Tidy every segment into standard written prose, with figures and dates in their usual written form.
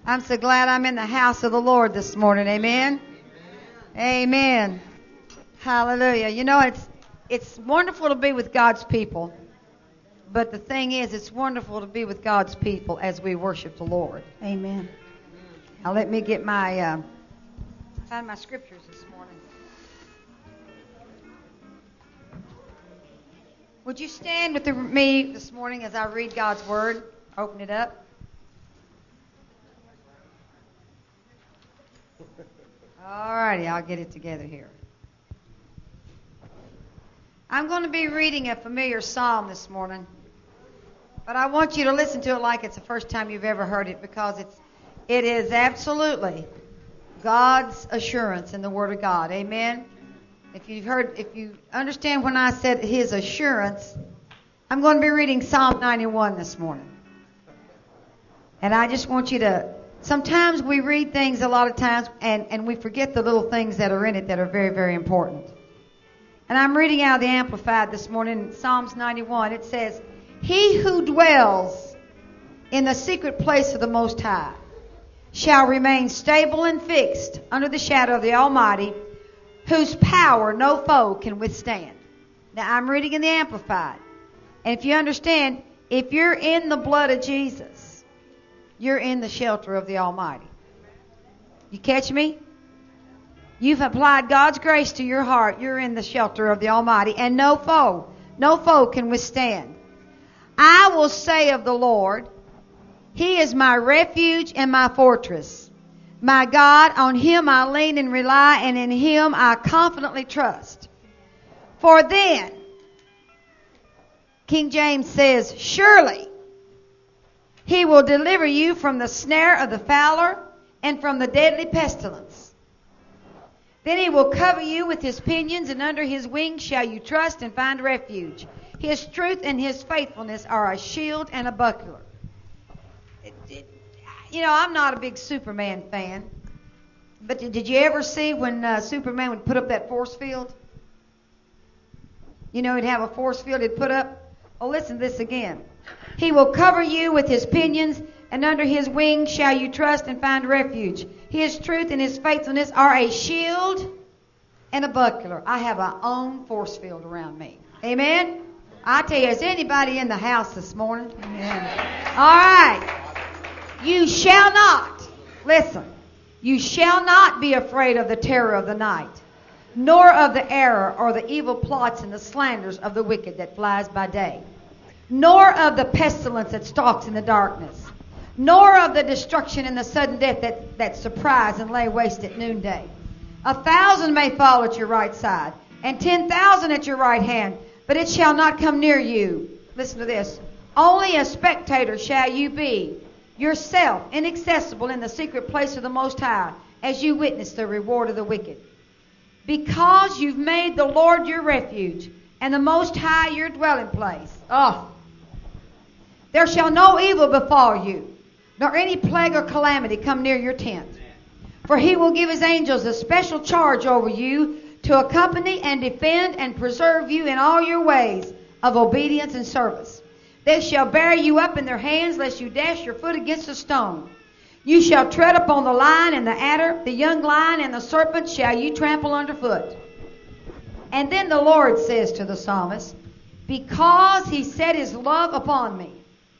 I'm so glad I'm in the house of the Lord this morning. Amen. Amen. Hallelujah. You know, it's wonderful to be with God's people. But the thing is, it's wonderful to be with God's people as we worship the Lord. Amen. Now let me get find my scriptures this morning. Would you stand with me this morning as I read God's Word? Open it up. All righty, I'll get it together here. I'm going to be reading a familiar psalm this morning, but I want you to listen to it like it's the first time you've ever heard it, because it is absolutely God's assurance in the Word of God. Amen. If you understand when I said His assurance, I'm going to be reading Psalm 91 this morning. And I just want you to, sometimes we read things a lot of times and we forget the little things that are in it that are very, very important. And I'm reading out of the Amplified this morning, in Psalms 91. It says, "He who dwells in the secret place of the Most High shall remain stable and fixed under the shadow of the Almighty, whose power no foe can withstand." Now, I'm reading in the Amplified. And if you understand, if you're in the blood of Jesus, you're in the shelter of the Almighty. You catch me? You've applied God's grace to your heart. You're in the shelter of the Almighty. And no foe can withstand. "I will say of the Lord, He is my refuge and my fortress. My God, on Him I lean and rely, and in Him I confidently trust. For then," King James says, "surely He will deliver you from the snare of the fowler and from the deadly pestilence. Then He will cover you with His pinions, and under His wings shall you trust and find refuge. His truth and His faithfulness are a shield and a buckler." You know, I'm not a big Superman fan. But did you ever see when Superman would put up that force field? You know, he'd have a force field he'd put up. Oh, listen to this again. "He will cover you with His pinions, and under His wings shall you trust and find refuge. His truth and His faithfulness are a shield and a buckler." I have my own force field around me. Amen? I tell you, is anybody in the house this morning? Amen. All right. "You shall not," listen, "you shall not be afraid of the terror of the night, nor of the error or the evil plots and the slanders of the wicked that flies by day, nor of the pestilence that stalks in the darkness, nor of the destruction and the sudden death that surprise and lay waste at noonday. 1,000 may fall at your right side, and 10,000 at your right hand, but it shall not come near you." Listen to this. "Only a spectator shall you be, yourself inaccessible in the secret place of the Most High, as you witness the reward of the wicked. Because you've made the Lord your refuge, and the Most High your dwelling place. There shall no evil befall you, nor any plague or calamity come near your tent. For He will give His angels a special charge over you, to accompany and defend and preserve you in all your ways of obedience and service. They shall bear you up in their hands, lest you dash your foot against a stone. You shall tread upon the lion and the adder, the young lion and the serpent shall you trample underfoot." And then the Lord says to the psalmist, "Because He set His love upon me,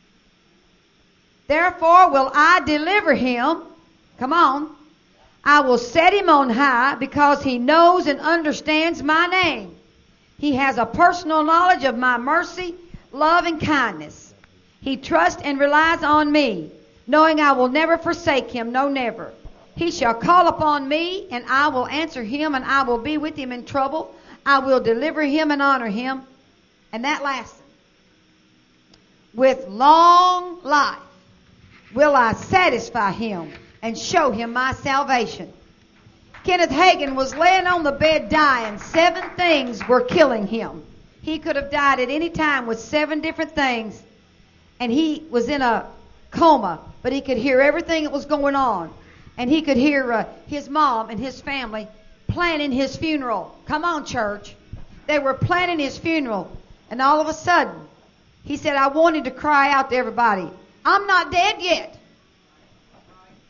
therefore will I deliver Him." Come on. "I will set Him on high, because He knows and understands my name. He has a personal knowledge of my mercy, love, and kindness. He trusts and relies on me, knowing I will never forsake him, no, never. He shall call upon me, and I will answer him, and I will be with him in trouble. I will deliver him and honor him." And that last one. "With long life will I satisfy him and show him my salvation." Kenneth Hagin was laying on the bed dying. 7 things were killing him. He could have died at any time with 7 different things. And he was in a coma, but he could hear everything that was going on. And he could hear his mom and his family planning his funeral. Come on, church. They were planning his funeral. And all of a sudden, he said, "I wanted to cry out to everybody, I'm not dead yet.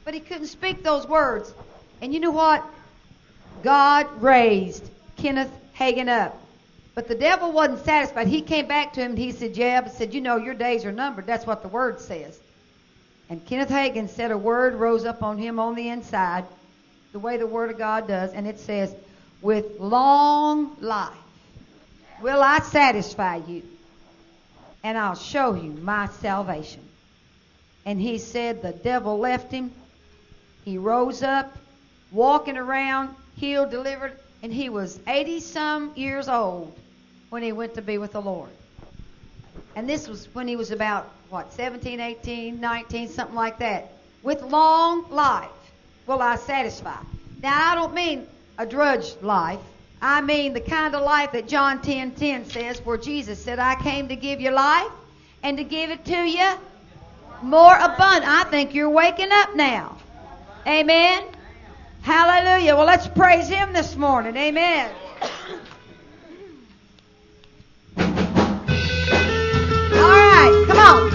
but he couldn't speak those words. And you know what? God raised Kenneth Hagin up. But the devil wasn't satisfied. He came back to him and he said, Jeb, said, you know, your days are numbered. That's what the word says. And Kenneth Hagin said a word rose up on him on the inside, the way the word of God does. And it says, with long life will I satisfy you, and I'll show you my salvation. And he said the devil left him. He rose up, walking around, healed, delivered, and he was 80-some years old when he went to be with the Lord. And this was when he was about, 17, 18, 19, something like that. With long life will I satisfy. Now, I don't mean a drudge life. I mean the kind of life that John 10:10 says, where Jesus said, I came to give you life and to give it to you more abundant. I think you're waking up now. Amen. Hallelujah. Well, let's praise him this morning. Amen. All right, come on.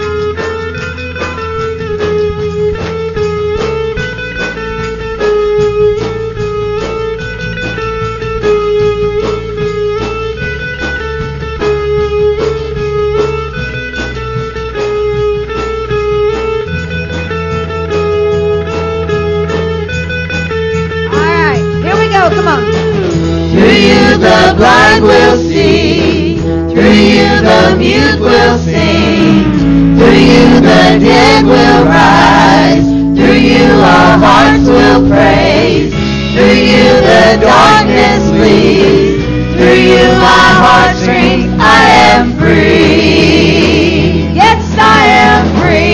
Come on. Through you the blind will see, through you the mute will sing, through you the dead will rise, through you our hearts will praise, through you the darkness flees, through you my heart sings, I am free. Yes, I am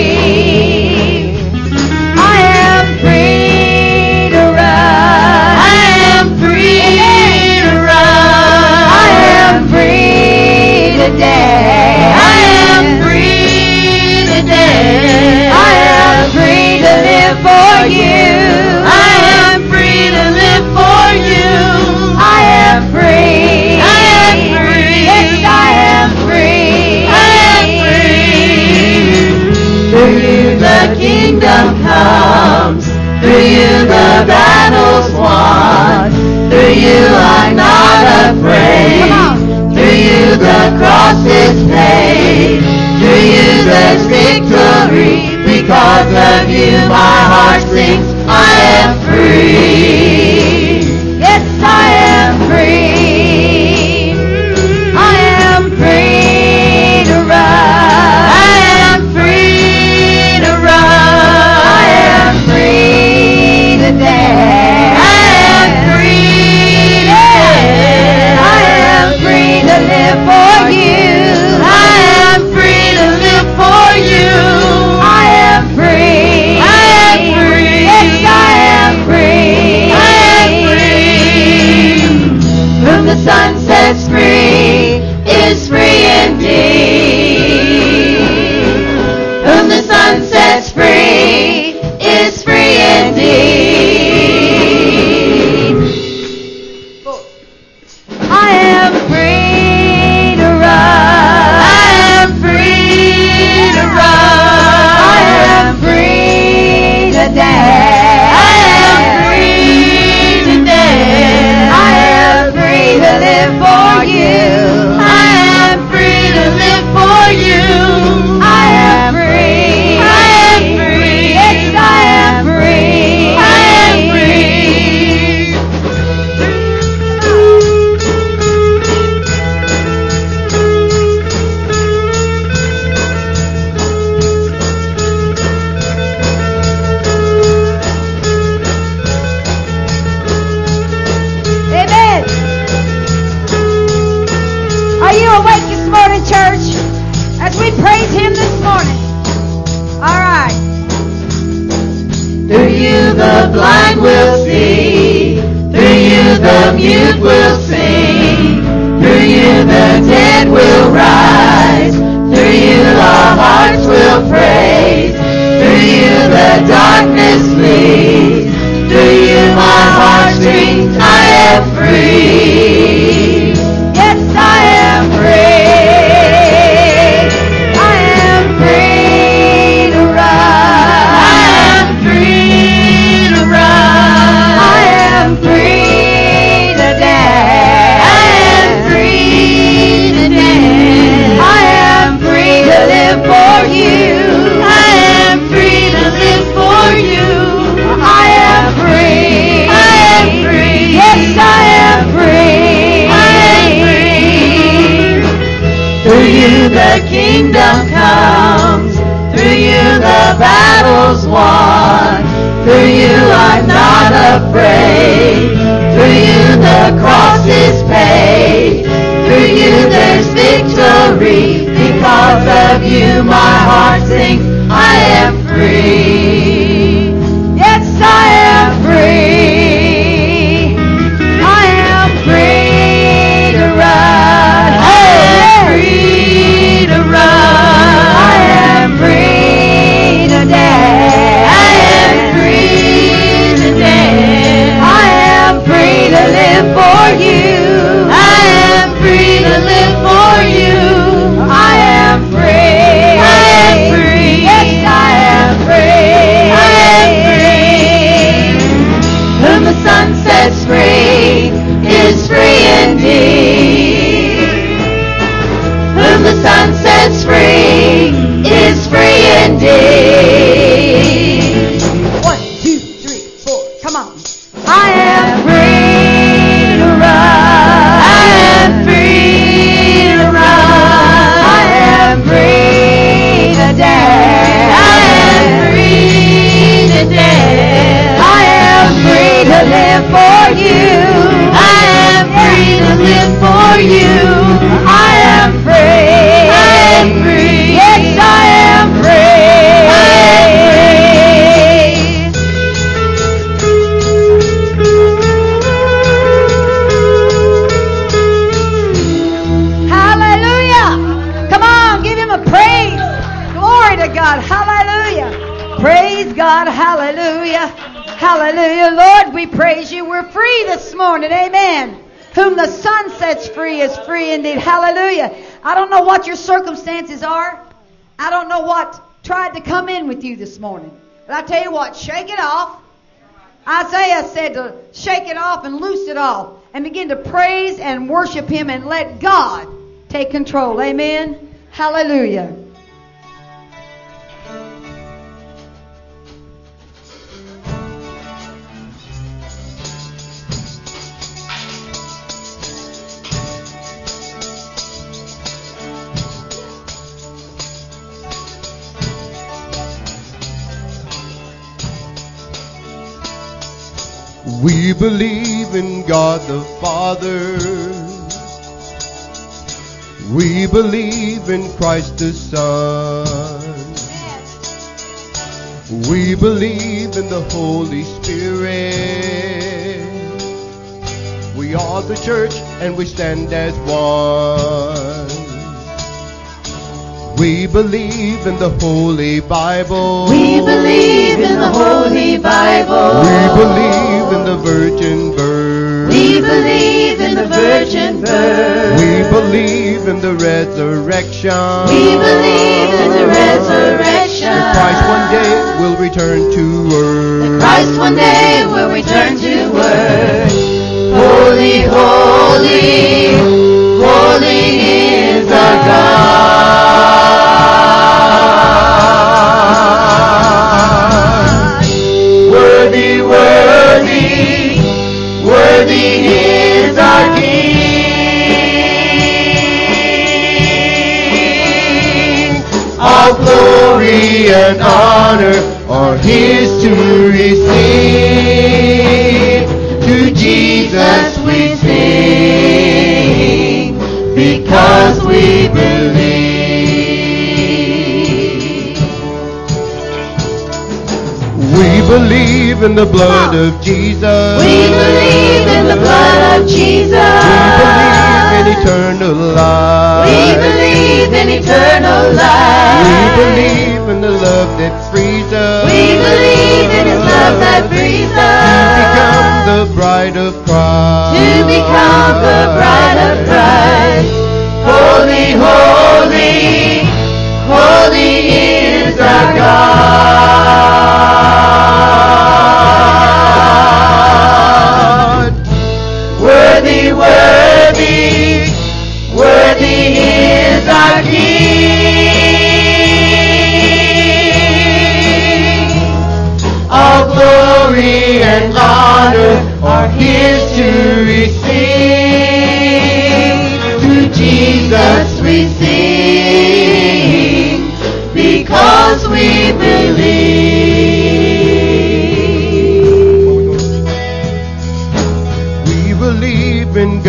free. I am free to run. I am free to run. I am free today. I am free today. I am free to live for you. I am free to live for you. I am free. I am free. Yes, I am free. I am free. Through you the kingdom comes. Through you the battle's won. Through you I'm not afraid. Through you the cross is paid. Through you there's victory. Because of you my heart sings, I am free. Yes, I am free. I am free to run. I am free to run. I am free today. I am free today. I am free to live for you. I am free to live for you. I am free. I am free. Yes, I am free. I am free. Whom the Son sets free is free indeed. Whom the Son sets free is free indeed. I am free to run. I am free to run. I am free today. I am free today. I am free to live for you. I am free to live for you. I am free. I am free. Yes, I am free. I am free. Amen. Are you awake this morning, church? As we praise him this morning. All right. Through you the blind will see, through you the mute will sing, through you the dead will rise, through you our hearts will praise, through you the darkness flees, through you my heart sings, I am free. Yes, I am free. I am free to run. I am free kingdom comes. Through you the battle's won. Through you I'm not afraid. Through you the cross is paid. Through you there's victory. Because of you my heart sings, I am free. Yes, I am free. I am free to run. I am free to run. I am free to dance. I am free to dance. I am free to live for you. I am free to live for you. I am free. I am free. Yes, I am free. I am free. Whom the Son sets free is free indeed. Whom the Son sets free is free indeed. 1, 2, 3, 4. Come on. I am free to run. I am free to run. I am free to dance. I am free to dance. I am free to live for you. I am free to live for you. I am free. I am free. Yes, I am free. I am Hallelujah. Come on, give him a praise. Glory to God. Hallelujah. Praise God. Hallelujah. Hallelujah. Lord, we praise you. We're free this morning. Amen. Whom the Son sets free is free indeed. Hallelujah. I don't know what your circumstances are. I don't know what tried to come in with you this morning. But I tell you what, shake it off. Isaiah said to shake it off and loose it off and begin to praise and worship him and let God take control. Amen. Hallelujah. We believe in God the Father. We believe in Christ the Son. We believe in the Holy Spirit. We are the church and we stand as one. We believe in the Holy Bible. We believe in the Holy Bible. We believe in the virgin birth. We believe in the virgin birth. We believe in the resurrection. We believe in the resurrection. That Christ one day will return to earth. That Christ one day will return to earth. Holy, holy, holy is our God. Worthy, worthy, worthy is our King. All glory and honor are His to receive. To Jesus we sing, because we believe. We believe in the blood of Jesus. We believe in the blood of Jesus. We believe in eternal life. We believe in eternal life. We believe in the love that frees us. We believe in His love that frees us. To become the bride of Christ. To become the bride of Christ. Holy, holy, holy is our God. Worthy, worthy, worthy is our King. All glory and honor are His to receive. To Jesus we sing.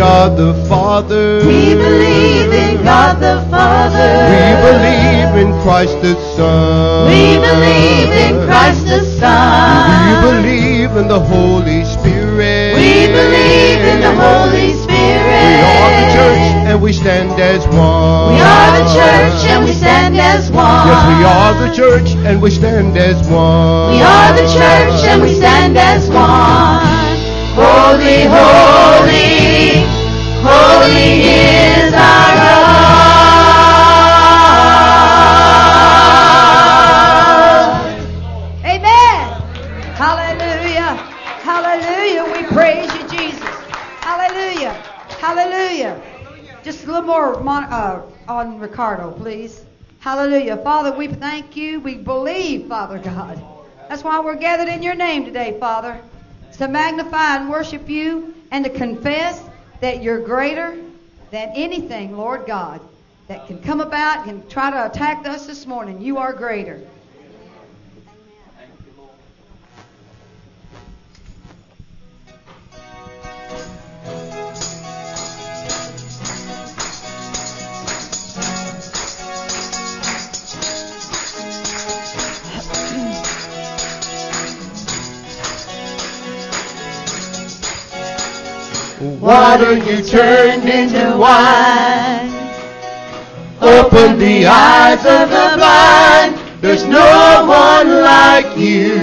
God the Father. We believe in God the Father. We believe in Christ the Son. We believe in Christ the Son. We believe in the Holy Spirit. We believe in the Holy Spirit. We are the church and we stand as one. We are the church and we stand as one. Yes, we are the church and we stand as one. We are the church and we stand as one. Holy, holy, holy is our God. Amen. Hallelujah. Hallelujah. We praise you, Jesus. Hallelujah. Hallelujah. Just a little more on Ricardo, please. Hallelujah. Father, we thank you. We believe, Father God. That's why we're gathered in your name today, Father. To magnify and worship you and to confess that you're greater than anything, Lord God, that can come about and try to attack us this morning. You are greater. Water you turned into wine. Open the eyes of the blind. There's no one like you.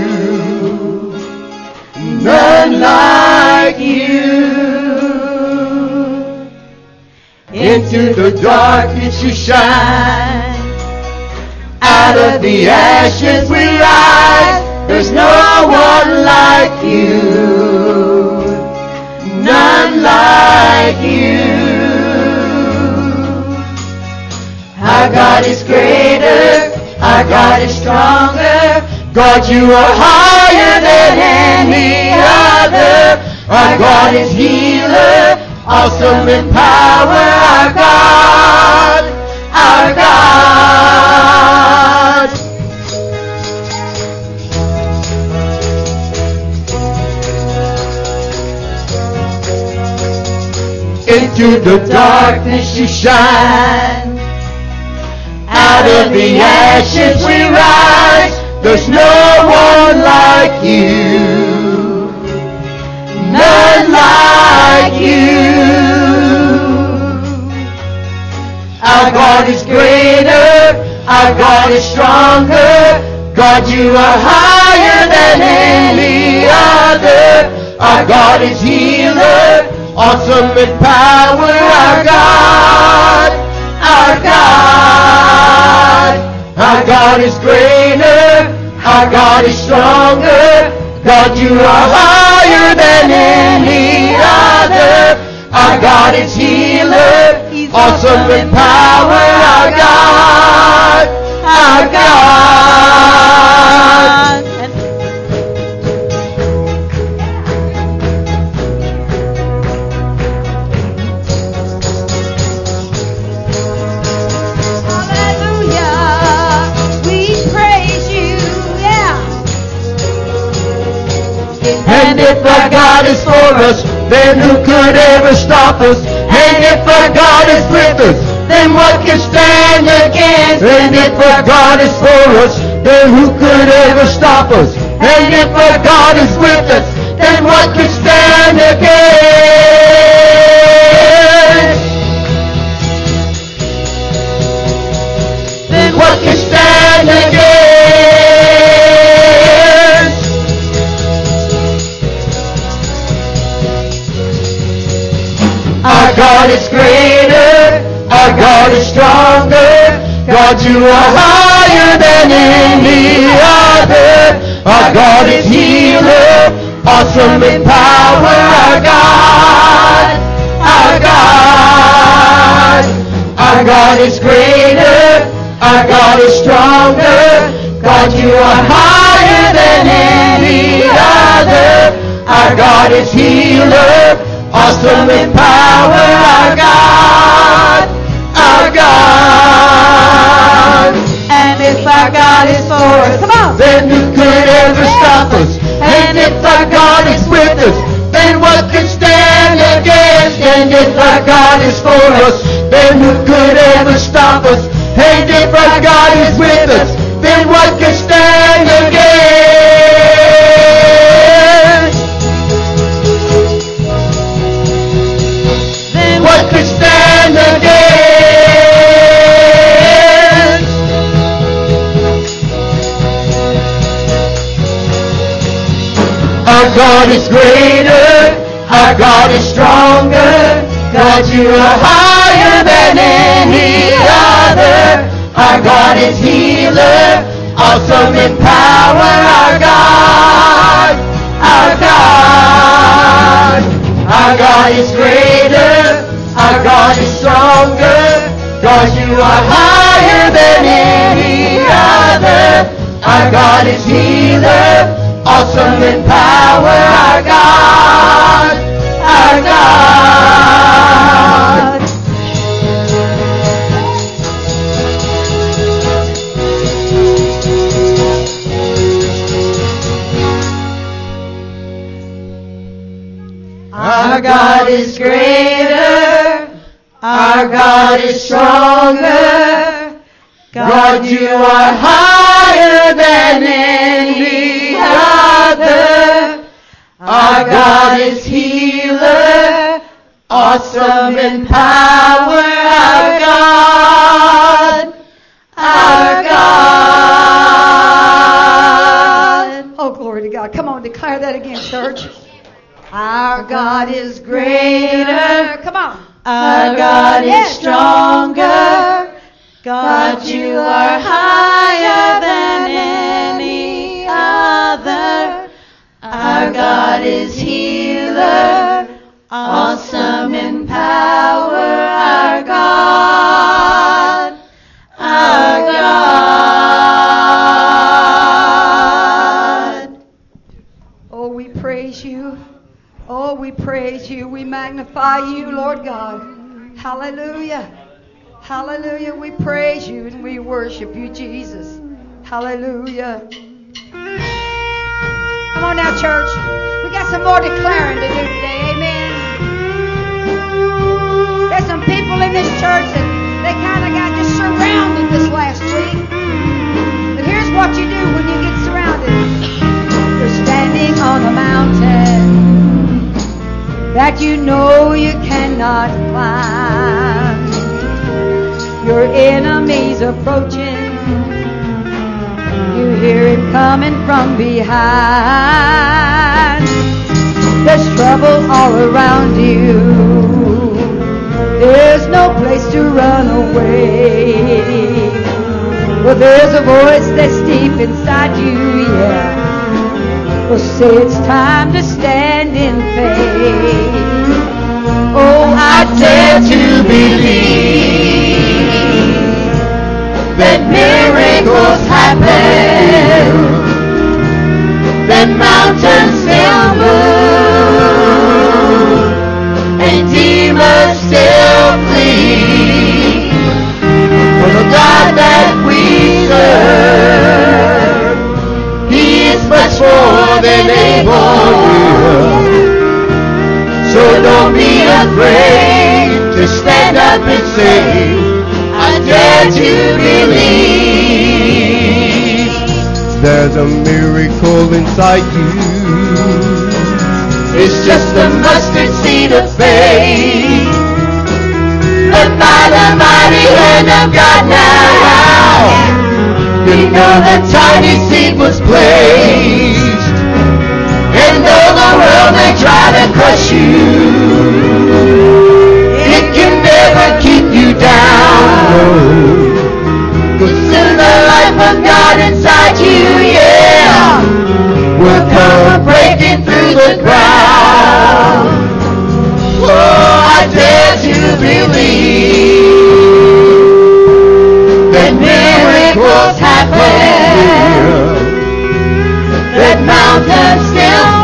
None like you. Into the darkness you shine. Out of the ashes we rise. There's no one like you. None like you. Our God is greater, our God is stronger. God, you are higher than any other. Our God is healer, awesome in power. Our God, our God. Into the darkness you shine. Out of the ashes we rise. There's no one like you. None like you. Our God is greater. Our God is stronger. God, you are higher than any other. Our God is healer. Awesome in power, our God, our God. Our God is greater, our God is stronger. God, you are higher than any other. Our God is healer, awesome in power, our God, our God. And if our God is for us, then who could ever stop us? And if our God is with us, then what can stand against? And if our God is for us, then who could ever stop us? And if our God is with us, then what can stand against? Then what can stand against? Our God is greater, our God is stronger. God, you are higher than any other. Our God is healer, awesome in power. Our God, our God. Our God is greater, our God is stronger. God, you are higher than any other. Our God is healer, awesome in power, our God, our God. And if our God is for us, come on, then who could ever stop us? And if our God is with us, then what can stand against? And if our God is for us, then who could ever stop us? And if our God is with us, then what could stand against? Then what could stand against? Our God is greater, our God is stronger. God, you are higher than any other. Our God is healer, awesome in power. Our God, our God. Our God is greater, our God is stronger. God, you are higher than any other. Our God is healer, awesome in power. Our God, our God. Our God is greater, our God is stronger. God, you are higher than any other. Our God is healer, awesome in power. Our God, our God. Oh, glory to God. Come on, declare that again, church. Our God is greater. Come on. Our God is stronger. God, you are higher than any other. Our God is healer, awesome in power. Our God, our God. Oh, we praise you. Oh, we praise you. We magnify you, Lord God. Hallelujah. Hallelujah. We praise you and we worship you, Jesus. Hallelujah. Come on now, church. We got some more declaring to do today. Amen. There's some people in this church that they kind of got just surrounded this last week. But here's what you do when you get surrounded. You're standing on a mountain that you know you cannot climb. Your enemy's approaching. You hear him coming from behind. There's trouble all around you. There's no place to run away. Well, there's a voice that's deep inside you, yeah. Well, say it's time to stand in faith. Oh, I dare to believe that miracles happen, that mountains still move, and demons still flee. For the God that we serve, He is much more than able. So don't be afraid to stand up and say, I dare to believe. There's a miracle inside you. It's just a mustard seed of faith. But by the mighty hand of God now, you know the tiny seed was placed. And though the world may try to crush you, it can never keep you down. Cause soon the life of God inside you, yeah, will come breaking through the ground. Oh, I dare to believe that miracles happen, that mountains still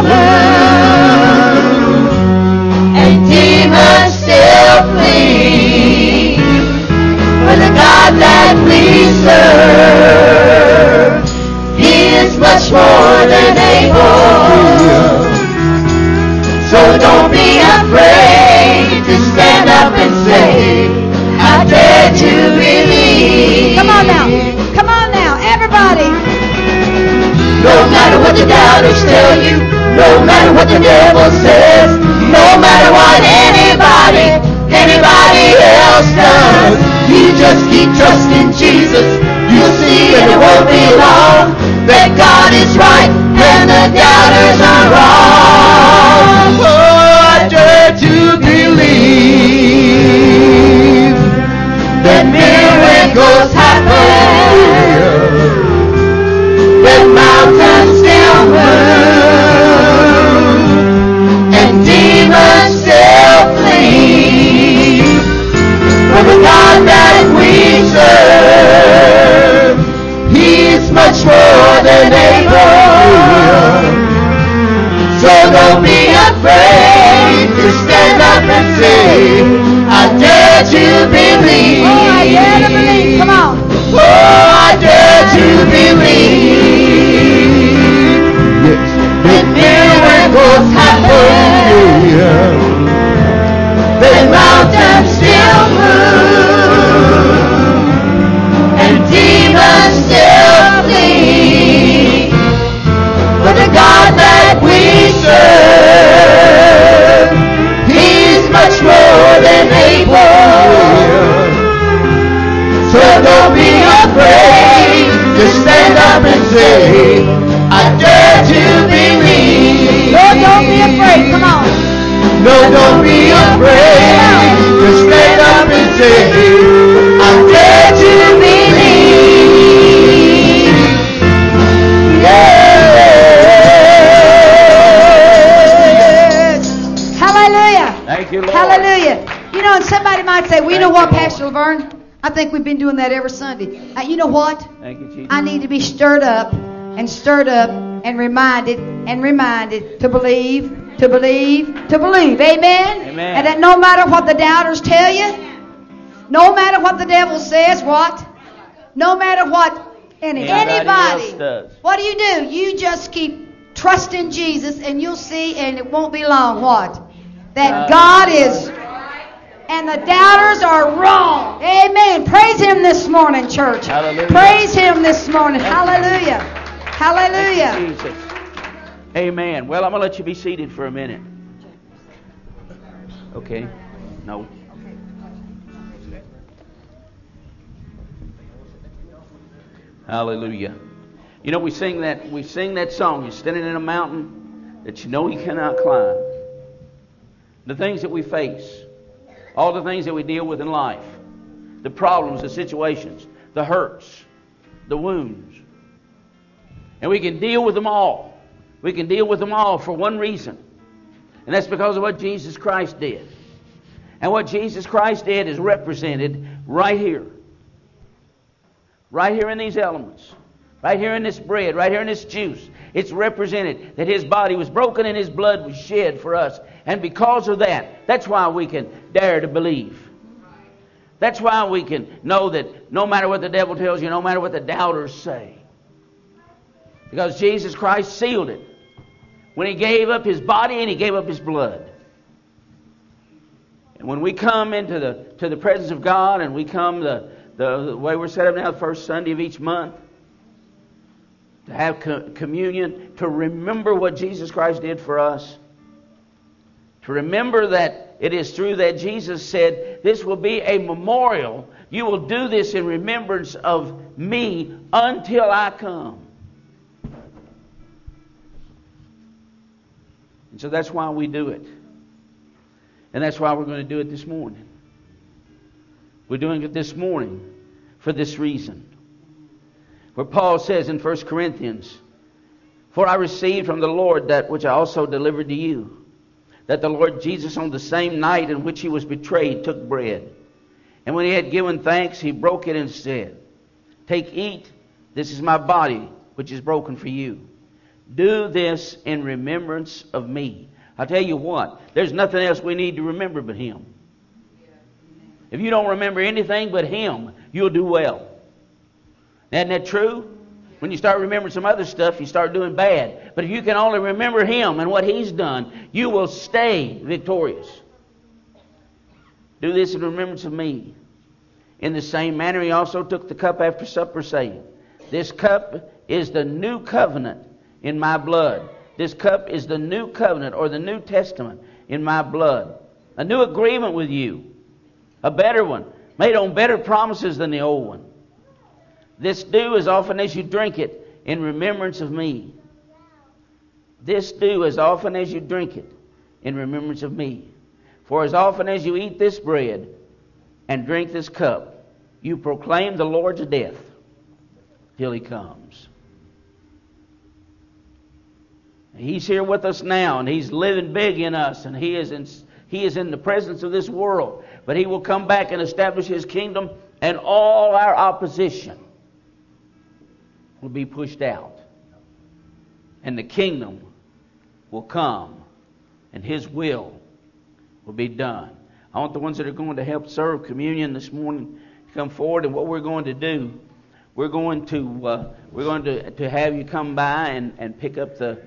move, and demons still flee. For the God that we serve, He is much more than able. So don't be afraid to matter what the doubters tell you, no matter what the devil says, no matter what anybody else does, you just keep trusting Jesus. You'll see and it won't be long that God is right and the doubters are wrong. Oh, I dare to believe That miracles happen, that mountains still move, and demons still flee. For the God that we serve, He is much more than able. So don't be afraid to stand up and say, I dare to believe. Oh, I dare to believe. Come on. Oh, I dare to believe. yes, That miracles happen, that mountains still move, and demons still flee. For the God that we serve, He's much more than able. So don't be afraid to stand up and say, I dare to believe. No, don't be afraid. Come on. No, don't be afraid to stand up and say, I dare to believe. Yes. Hallelujah. thank you, Lord. Hallelujah. You know, and somebody might say, well, you know what, Pastor Laverne? I think we've been doing that every Sunday. You know what? Thank you, Jesus. I need to be stirred up and reminded to believe. Amen? Amen. And that no matter what the doubters tell you, no matter what the devil says, what? No matter what anybody else does. what do? You just keep trusting Jesus and you'll see, and it won't be long, what? That God is... And the doubters are wrong. Amen. Praise Him this morning, church. Hallelujah. Praise Him this morning. Hallelujah. Hallelujah. Thank you, Jesus. Amen. Well, I'm going to let you be seated for a minute. Okay. No. Hallelujah. You know, we sing that song. You're standing in a mountain that you know you cannot climb. The things that we face. All the things that we deal with in life, the problems, the situations, the hurts, the wounds. And we can deal with them all. We can deal with them all for one reason. And that's because of what Jesus Christ did. And what Jesus Christ did is represented right here. Right here in these elements. Right here in this bread. Right here in this juice. It's represented that His body was broken and His blood was shed for us. And because of that, that's why we can dare to believe. That's why we can know that no matter what the devil tells you, no matter what the doubters say. Because Jesus Christ sealed it. When He gave up His body and He gave up His blood. And when we come into the presence of God and we come the way we're set up now, the first Sunday of each month, to have communion, to remember what Jesus Christ did for us. To remember that it is through that Jesus said, this will be a memorial. You will do this in remembrance of me until I come. And so that's why we do it. And that's why we're going to do it this morning. We're doing it this morning for this reason. Where Paul says in 1 Corinthians, for I received from the Lord that which I also delivered to you, that the Lord Jesus on the same night in which He was betrayed took bread. And when He had given thanks, He broke it and said, take, eat, this is my body, which is broken for you. Do this in remembrance of me. I'll tell you what, there's nothing else we need to remember but Him. If you don't remember anything but Him, you'll do well. Isn't that true? When you start remembering some other stuff, you start doing bad. But if you can only remember Him and what He's done, you will stay victorious. Do this in remembrance of me. In the same manner, He also took the cup after supper, saying, this cup is the new covenant in my blood. This cup is the new covenant or the New Testament in my blood. A new agreement with you. A better one. Made on better promises than the old one. This do as often as you drink it in remembrance of me. This do as often as you drink it in remembrance of me. For as often as you eat this bread and drink this cup, you proclaim the Lord's death till He comes. He's here with us now, and He's living big in us, and He is in the presence of this world. But He will come back and establish His kingdom, and all our opposition will be pushed out. And the kingdom will come, and His will be done. I want the ones that are going to help serve communion this morning to come forward. And what we're going to do, we're going to have you come by and pick up the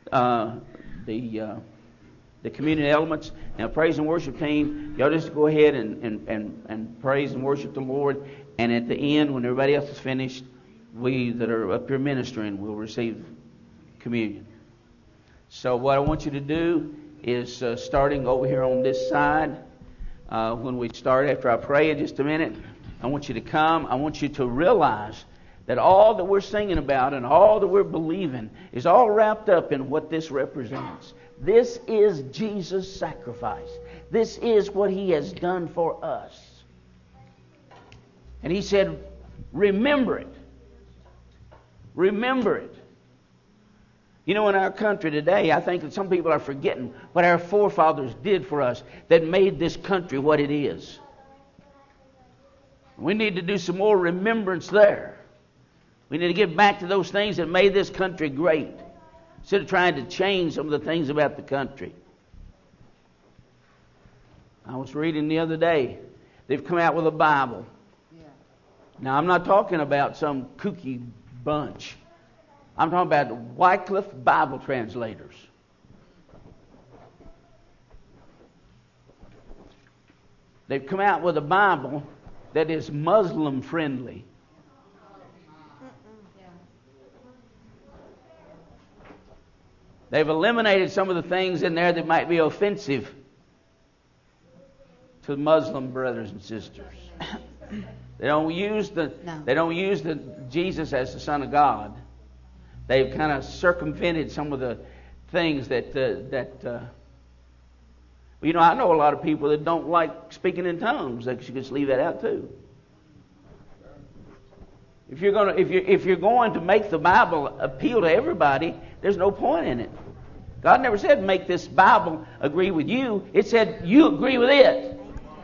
communion elements. Now, praise and worship team, y'all just go ahead and praise and worship the Lord. And at the end, when everybody else is finished, we that are up here ministering will receive communion. So what I want you to do is starting over here on this side, when we start, after I pray in just a minute, I want you to come. I want you to realize that all that we're singing about and all that we're believing is all wrapped up in what this represents. This is Jesus' sacrifice. This is what He has done for us. And He said, remember it. Remember it. You know, in our country today, I think that some people are forgetting what our forefathers did for us that made this country what it is. We need to do some more remembrance there. We need to get back to those things that made this country great, instead of trying to change some of the things about the country. I was reading the other day, they've come out with a Bible. Now, I'm not talking about some kooky bunch. I'm talking about Wycliffe Bible translators. They've come out with a Bible that is Muslim friendly. They've eliminated some of the things in there that might be offensive to Muslim brothers and sisters. They don't use the Jesus as the Son of God. They've kind of circumvented some of the things that you know, I know a lot of people that don't like speaking in tongues. They should just leave that out too. If you're going to make the Bible appeal to everybody, there's no point in it. God never said make this Bible agree with you. It said you agree with it.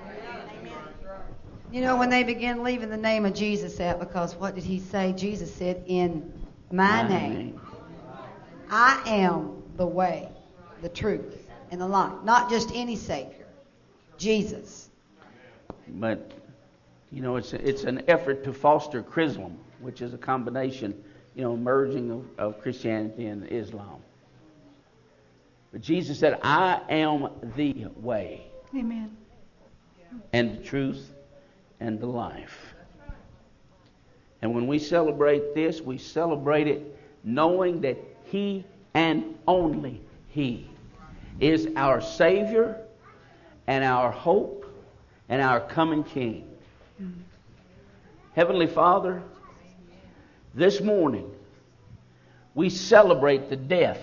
You know, when they began leaving the name of Jesus out, because what did He say? Jesus said, in my name, I am the way, the truth, and the life. Not just any Savior, Jesus. But, you know, it's an effort to foster Chrislam, which is a combination, you know, merging of Christianity and Islam. But Jesus said, I am the way. Amen. And the truth and the life. And when we celebrate this, we celebrate it knowing that He and only He is our Savior and our hope and our coming King. Mm-hmm. Heavenly Father, this morning we celebrate the death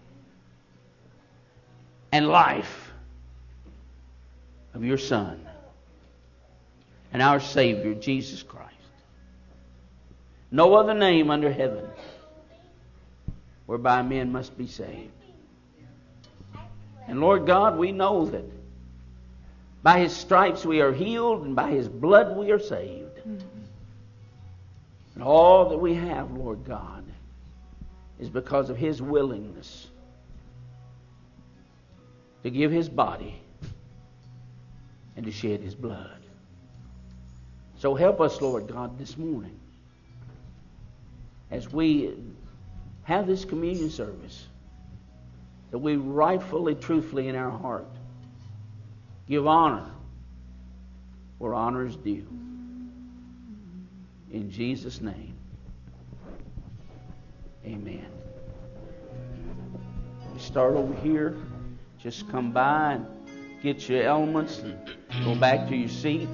and life of your Son and our Savior, Jesus Christ. No other name under heaven whereby men must be saved. And Lord God, we know that by His stripes we are healed, and by His blood we are saved. Mm-hmm. And all that we have, Lord God, is because of His willingness to give His body and to shed His blood. So help us, Lord God, this morning as we have this communion service, that we rightfully, truthfully in our heart give honor where honor is due. In Jesus' name, amen. You start over here. Just come by and get your elements and go back to your seat.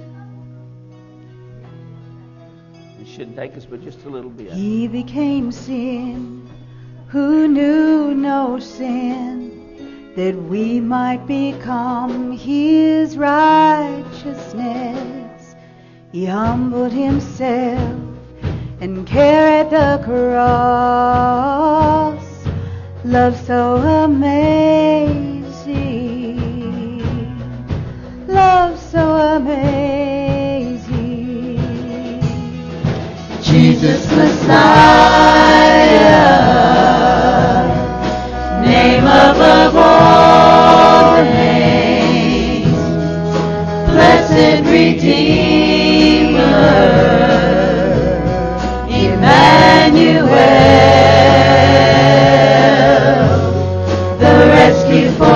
It shouldn't take us but just a little bit. He became sin who knew no sin, that we might become His righteousness. He humbled Himself and carried the cross. Love so amazing, love so amazing. Jesus Messiah, name above all names, blessed Redeemer, Emmanuel, the rescue for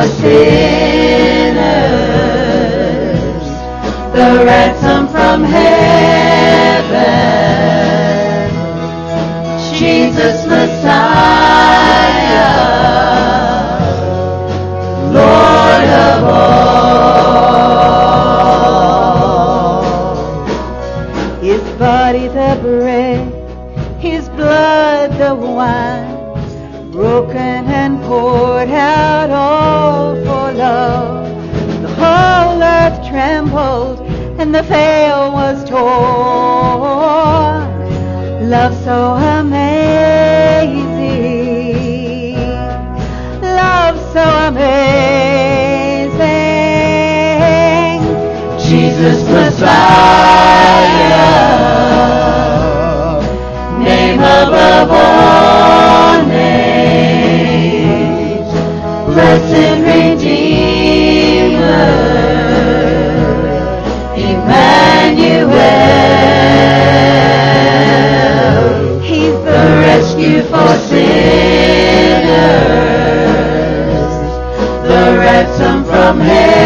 sinners, the ransom from heaven, Jesus Messiah, Lord of all. His body the bread, His blood the wine, broken and poured out all for love. The whole earth trembled and the veil was torn. Love so amazing, love so amazing. Jesus Messiah, name above all names, blessed Redeemer, Emmanuel, He's the rescue for sinners, the ransom from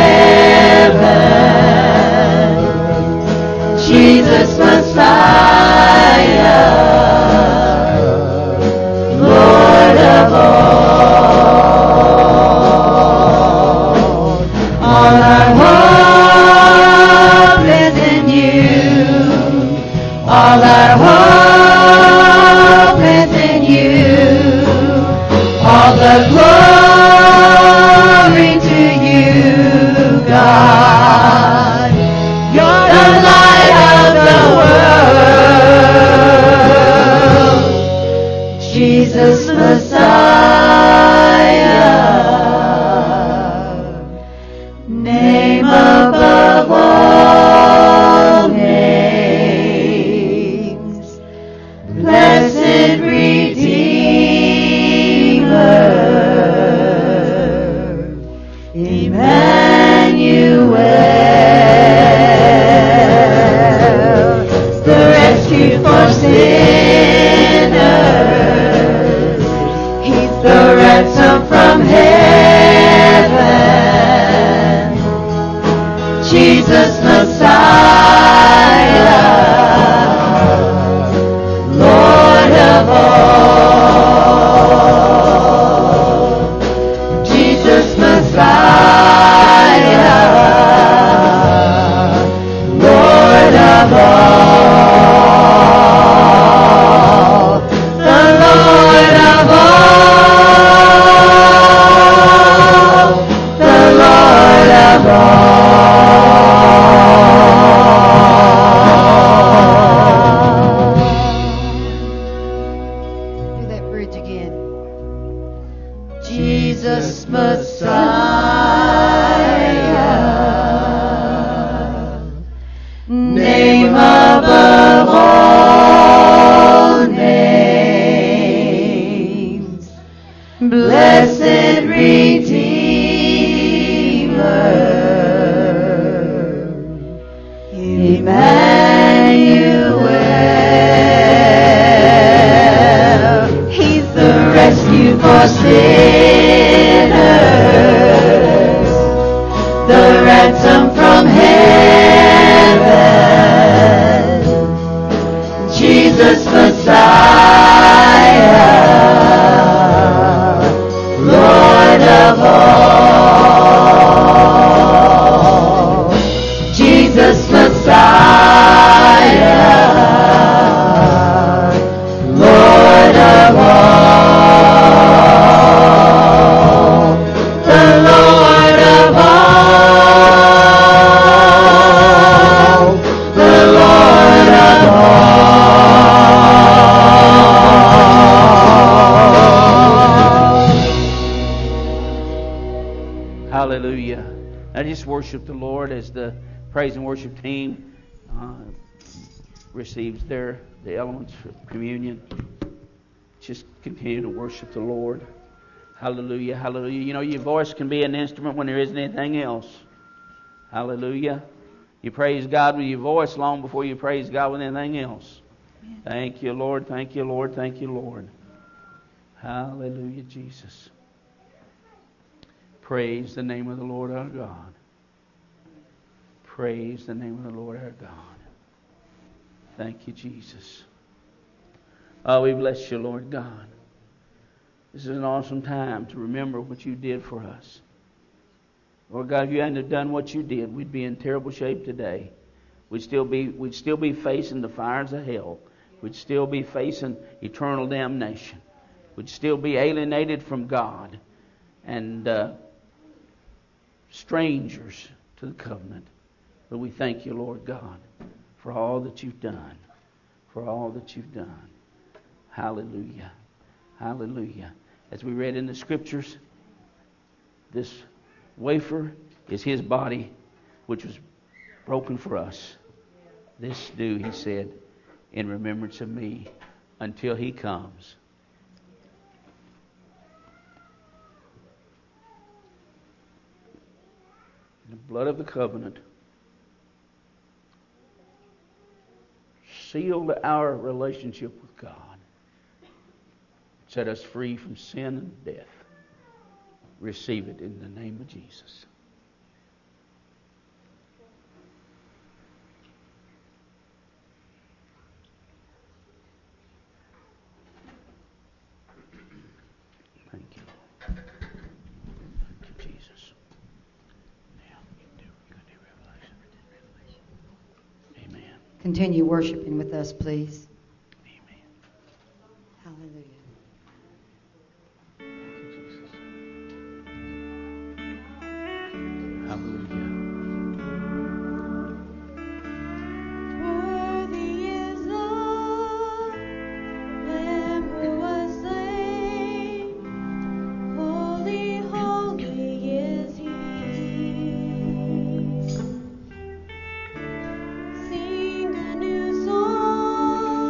heaven, Jesus Messiah, Lord of all. Hallelujah. I just worship the Lord as the praise and worship team receives the elements for communion. Just continue to worship the Lord. Hallelujah, hallelujah. You know, your voice can be an instrument when there isn't anything else. Hallelujah. You praise God with your voice long before you praise God with anything else. Thank you, Lord. Thank you, Lord. Thank you, Lord. Hallelujah, Jesus. Praise the name of the Lord our God. Praise the name of the Lord our God. Thank you, Jesus. Oh, we bless you, Lord God. This is an awesome time to remember what you did for us. Lord God, if you hadn't have done what you did, we'd be in terrible shape today. We'd still be facing the fires of hell. We'd still be facing eternal damnation. We'd still be alienated from God and strangers to the covenant. But we thank you, Lord God, for all that you've done. For all that you've done. Hallelujah. Hallelujah. As we read in the Scriptures, this wafer is His body, which was broken for us. This do, He said, in remembrance of me until He comes. The blood of the covenant sealed our relationship with God. Set us free from sin and death. Receive it in the name of Jesus. Thank you, Lord. Thank you, Jesus. Now, good day, Revelation. Amen. Continue worshiping with us, please. Amen. Hallelujah. Hallelujah. Worthy is the Lamb who was slain. Holy, holy is He. Sing a new song.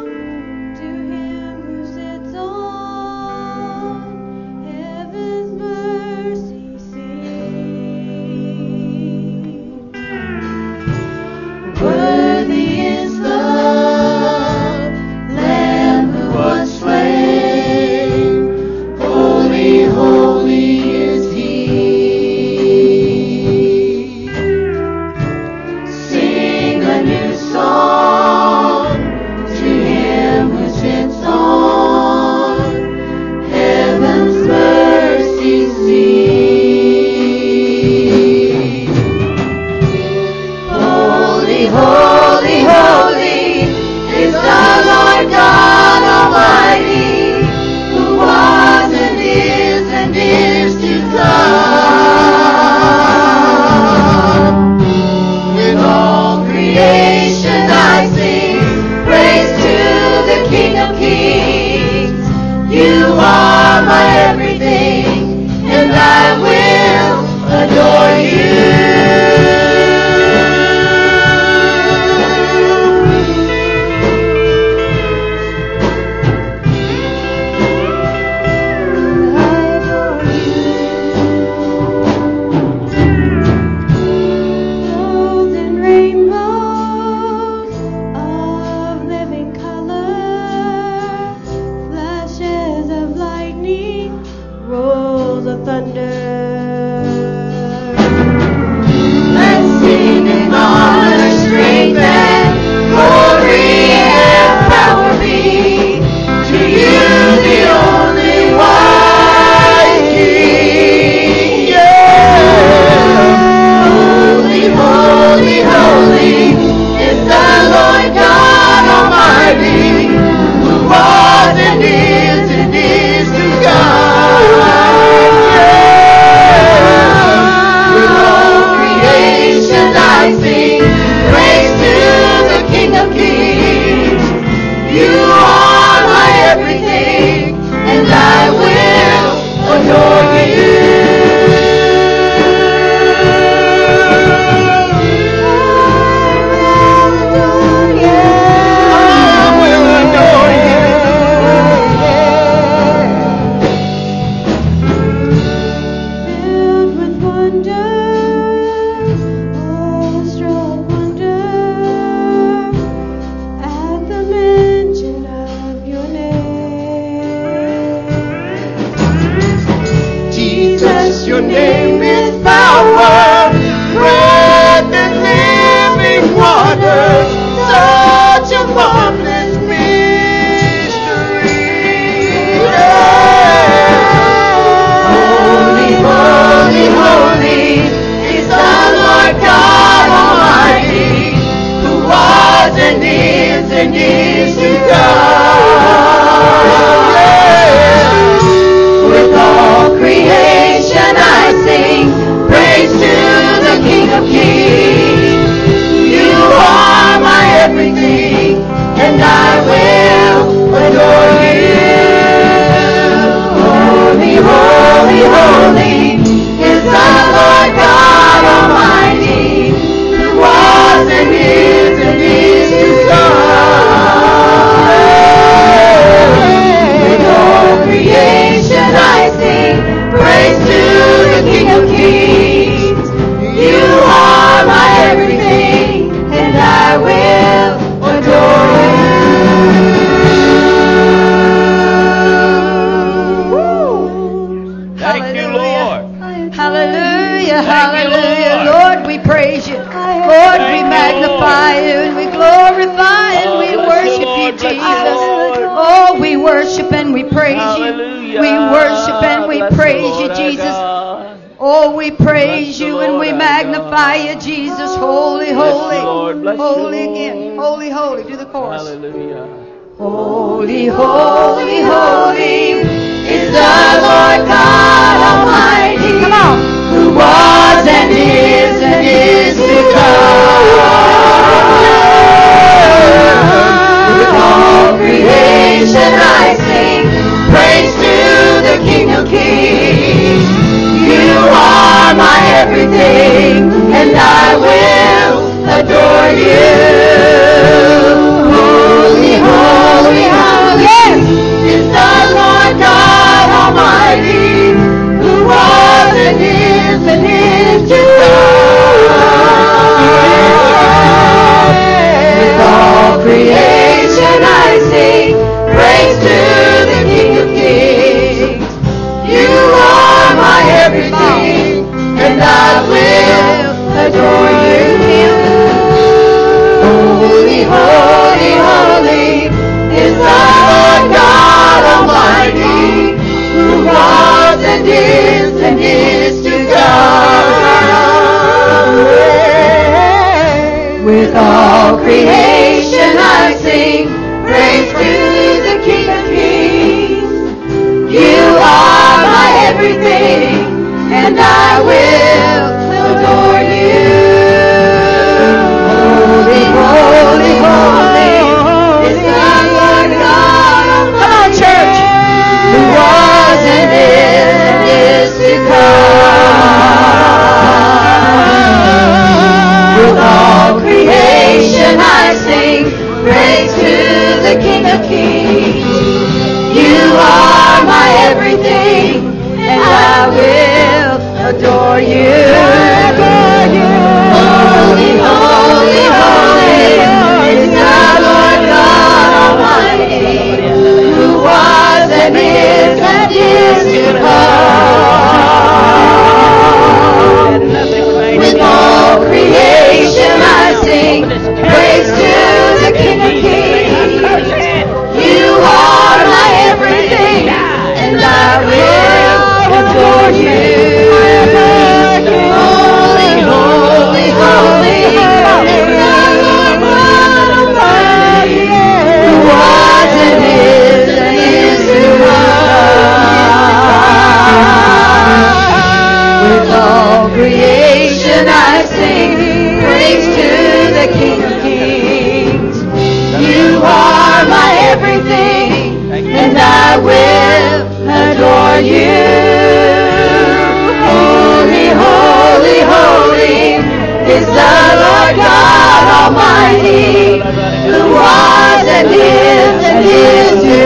Hallelujah, Thank you, hallelujah. Lord. Lord, we praise you. Lord, we Thank you, magnify Lord. you and we glorify and Oh, we bless you, worship Lord. you, Bless you, Jesus. Lord. Oh, we worship and we praise you. Hallelujah. We worship and we Bless the praise Lord you, our Jesus. God. Oh, we praise Bless the you and Lord we our magnify you, God. Jesus. Holy, Bless holy. you, Lord. Bless you, Holy Lord. again. Holy, holy. Do the chorus. Hallelujah. Holy, holy, holy is the Lord God Almighty. Come on. Who was and is to come. With all creation I sing praise to the King of Kings. You are my everything, and I will adore you. Holy, holy, holy, yes, is the Lord God Almighty, who was and is to come. With all creation I sing praise to the King of Kings. You are my everything, and I will adore you. Holy, holy, holy is the Lord God Almighty, who was and is to come. With all creation I sing praise to the King of Kings. You are my everything, and I will adore you. Holy, holy, holy is the Lord God Almighty. Come on, church. Who was and is to come. With all creation I sing praise to the King of Kings. You are my everything, and I will adore you. Holy, holy, holy is the Lord God Almighty, who was and is to come. With all creation I sing praise to the King of Kings. You are my everything, and I will adore you. Holy, holy, holy is the Lord God Almighty, who was and is to come. With all creation I sing praise to the King of Kings. You are my everything, and I will adore you. Holy, holy, holy is the Lord God Almighty, who was and is to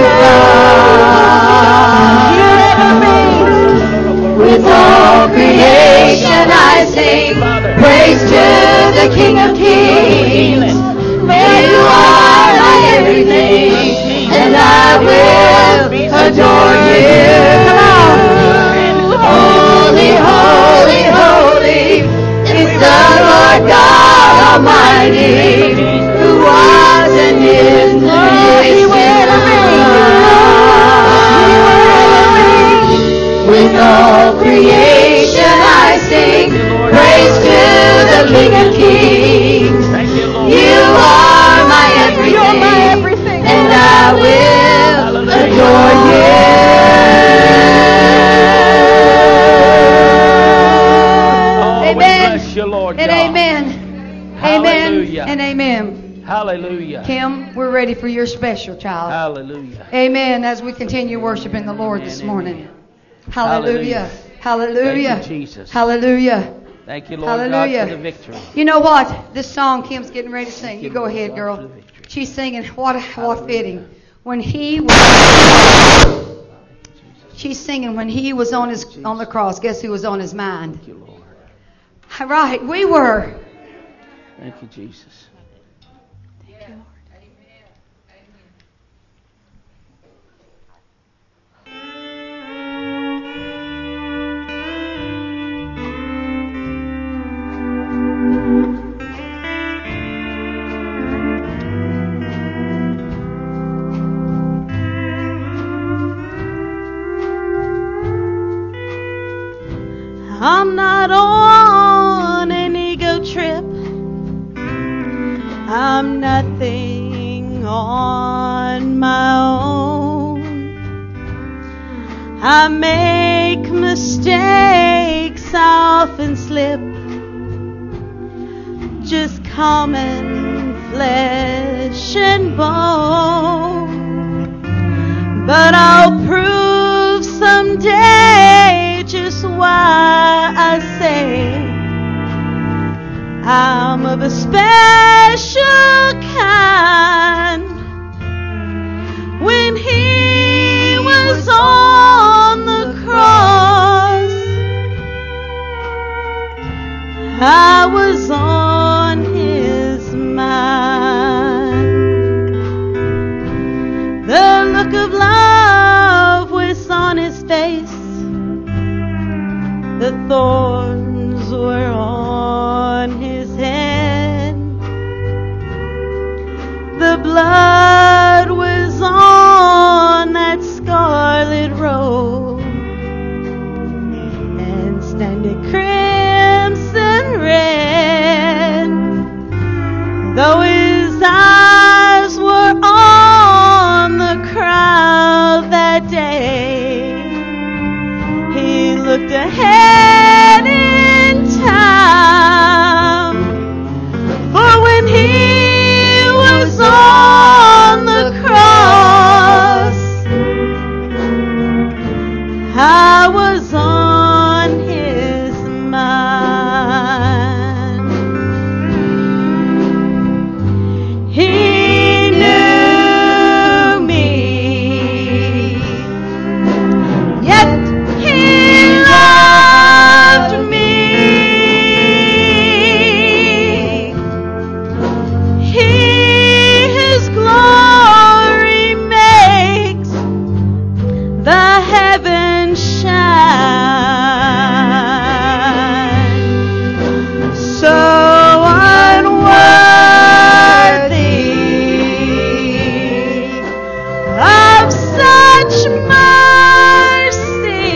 come. With all creation I sing praise to the King of Kings. You are my everything, and I will adore you. Come on. Holy, holy, holy is the Lord God Almighty, who was and is to come. With all creation I sing praise to the King of Kings. You are my everything, and I will adore you. Amen. Bless you, Lord And God. amen. Hallelujah. Amen and amen. Hallelujah. Kim, we're ready for your special, child. Hallelujah. Amen. As we continue worshiping the Lord this morning. Hallelujah. Hallelujah. Thank you, Jesus. Hallelujah. Thank you, Lord Hallelujah. God, for the victory. You know what? This song Kim's getting ready to sing. You go Lord ahead, God, girl. for the victory. She's singing. What fitting. When he was, she's singing when he was on the cross. Guess who was on his mind? Thank you, Lord. Right, we were. Thank you, Jesus. Thank you, Lord. I'm not on an ego trip. I'm nothing on my own. I make mistakes, I often slip. Just common flesh and bone. But I'll prove someday just why I say I'm of a special kind. When he was on the cross, I was on his mind. The look of love was on his face. The thorns were on his head. The blood was on that scarlet robe, and standing crimson red. Though his eyes were on the crowd that day, he looked ahead in time. For when he was on the cross, I was on his mind. He knew me, yet he loved me. His glory makes the heavens shine. So unworthy of such mercy.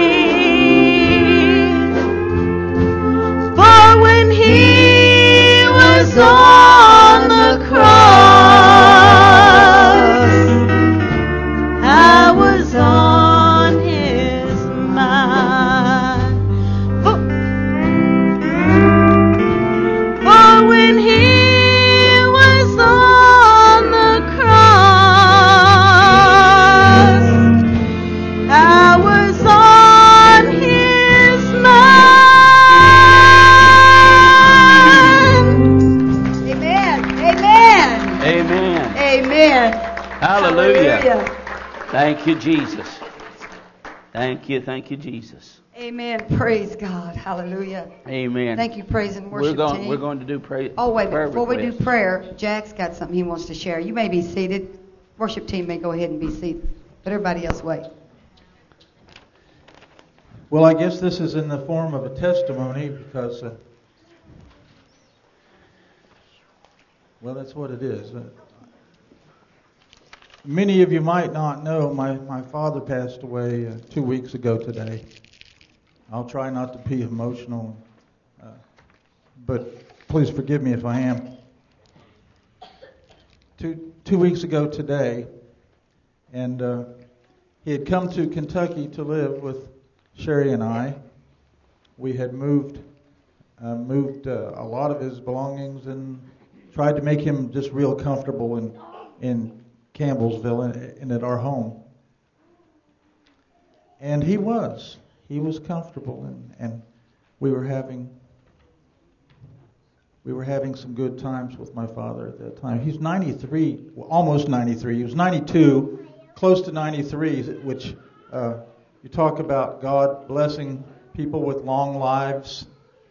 For when he was on the cross, I was on his mind. For when he was on the cross, I was on his mind. Amen. Amen. Amen. Amen. Hallelujah. Thank you, Jesus. Thank you, Jesus. Amen. Praise God. Hallelujah. Amen. Thank you, praise and worship team. We're going to do prayer. Oh, wait a minute. Before we do requests. prayer, Jack's got something he wants to share. You may be seated. Worship team may go ahead and be seated. But everybody else wait. Well, I guess this is in the form of a testimony because, well, that's what it is. Many of you might not know my father passed away 2 weeks ago today. I'll try not to be emotional, but please forgive me if I am. 2 weeks ago today, and he had come to Kentucky to live with Sherry and I. We had moved a lot of his belongings and tried to make him just real comfortable in Campbellsville and at our home. And he was comfortable, and we were having some good times with my father at that time. He's 93, almost 93. He was 92, close to 93, which you talk about God blessing people with long lives.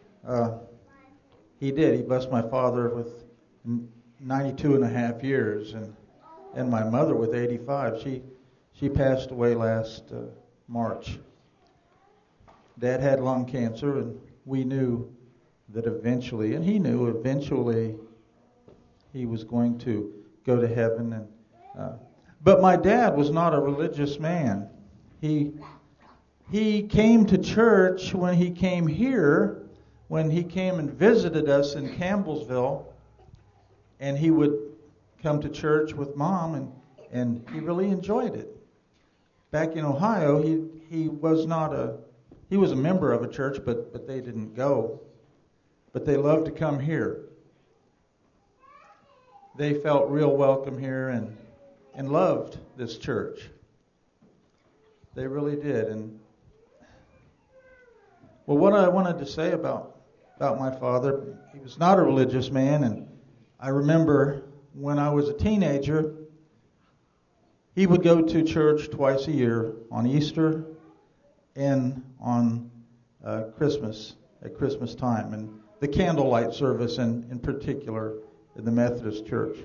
He did. He blessed my father with 92 and a half years, and my mother with 85. She passed away last March. Dad had lung cancer, and we knew that eventually, and he knew eventually, he was going to go to heaven. But my dad was not a religious man. He he came to church when he came here, when he came and visited us in Campbellsville, and he would come to church with Mom, and he really enjoyed it. Back in Ohio, he was a member of a church, but they didn't go. But they loved to come here. They felt real welcome here and loved this church. They really did. And well, what I wanted to say about my father, he was not a religious man, and I remember when I was a teenager, he would go to church twice a year, on Easter and on Christmas, at Christmas time, and the candlelight service in particular in the Methodist Church.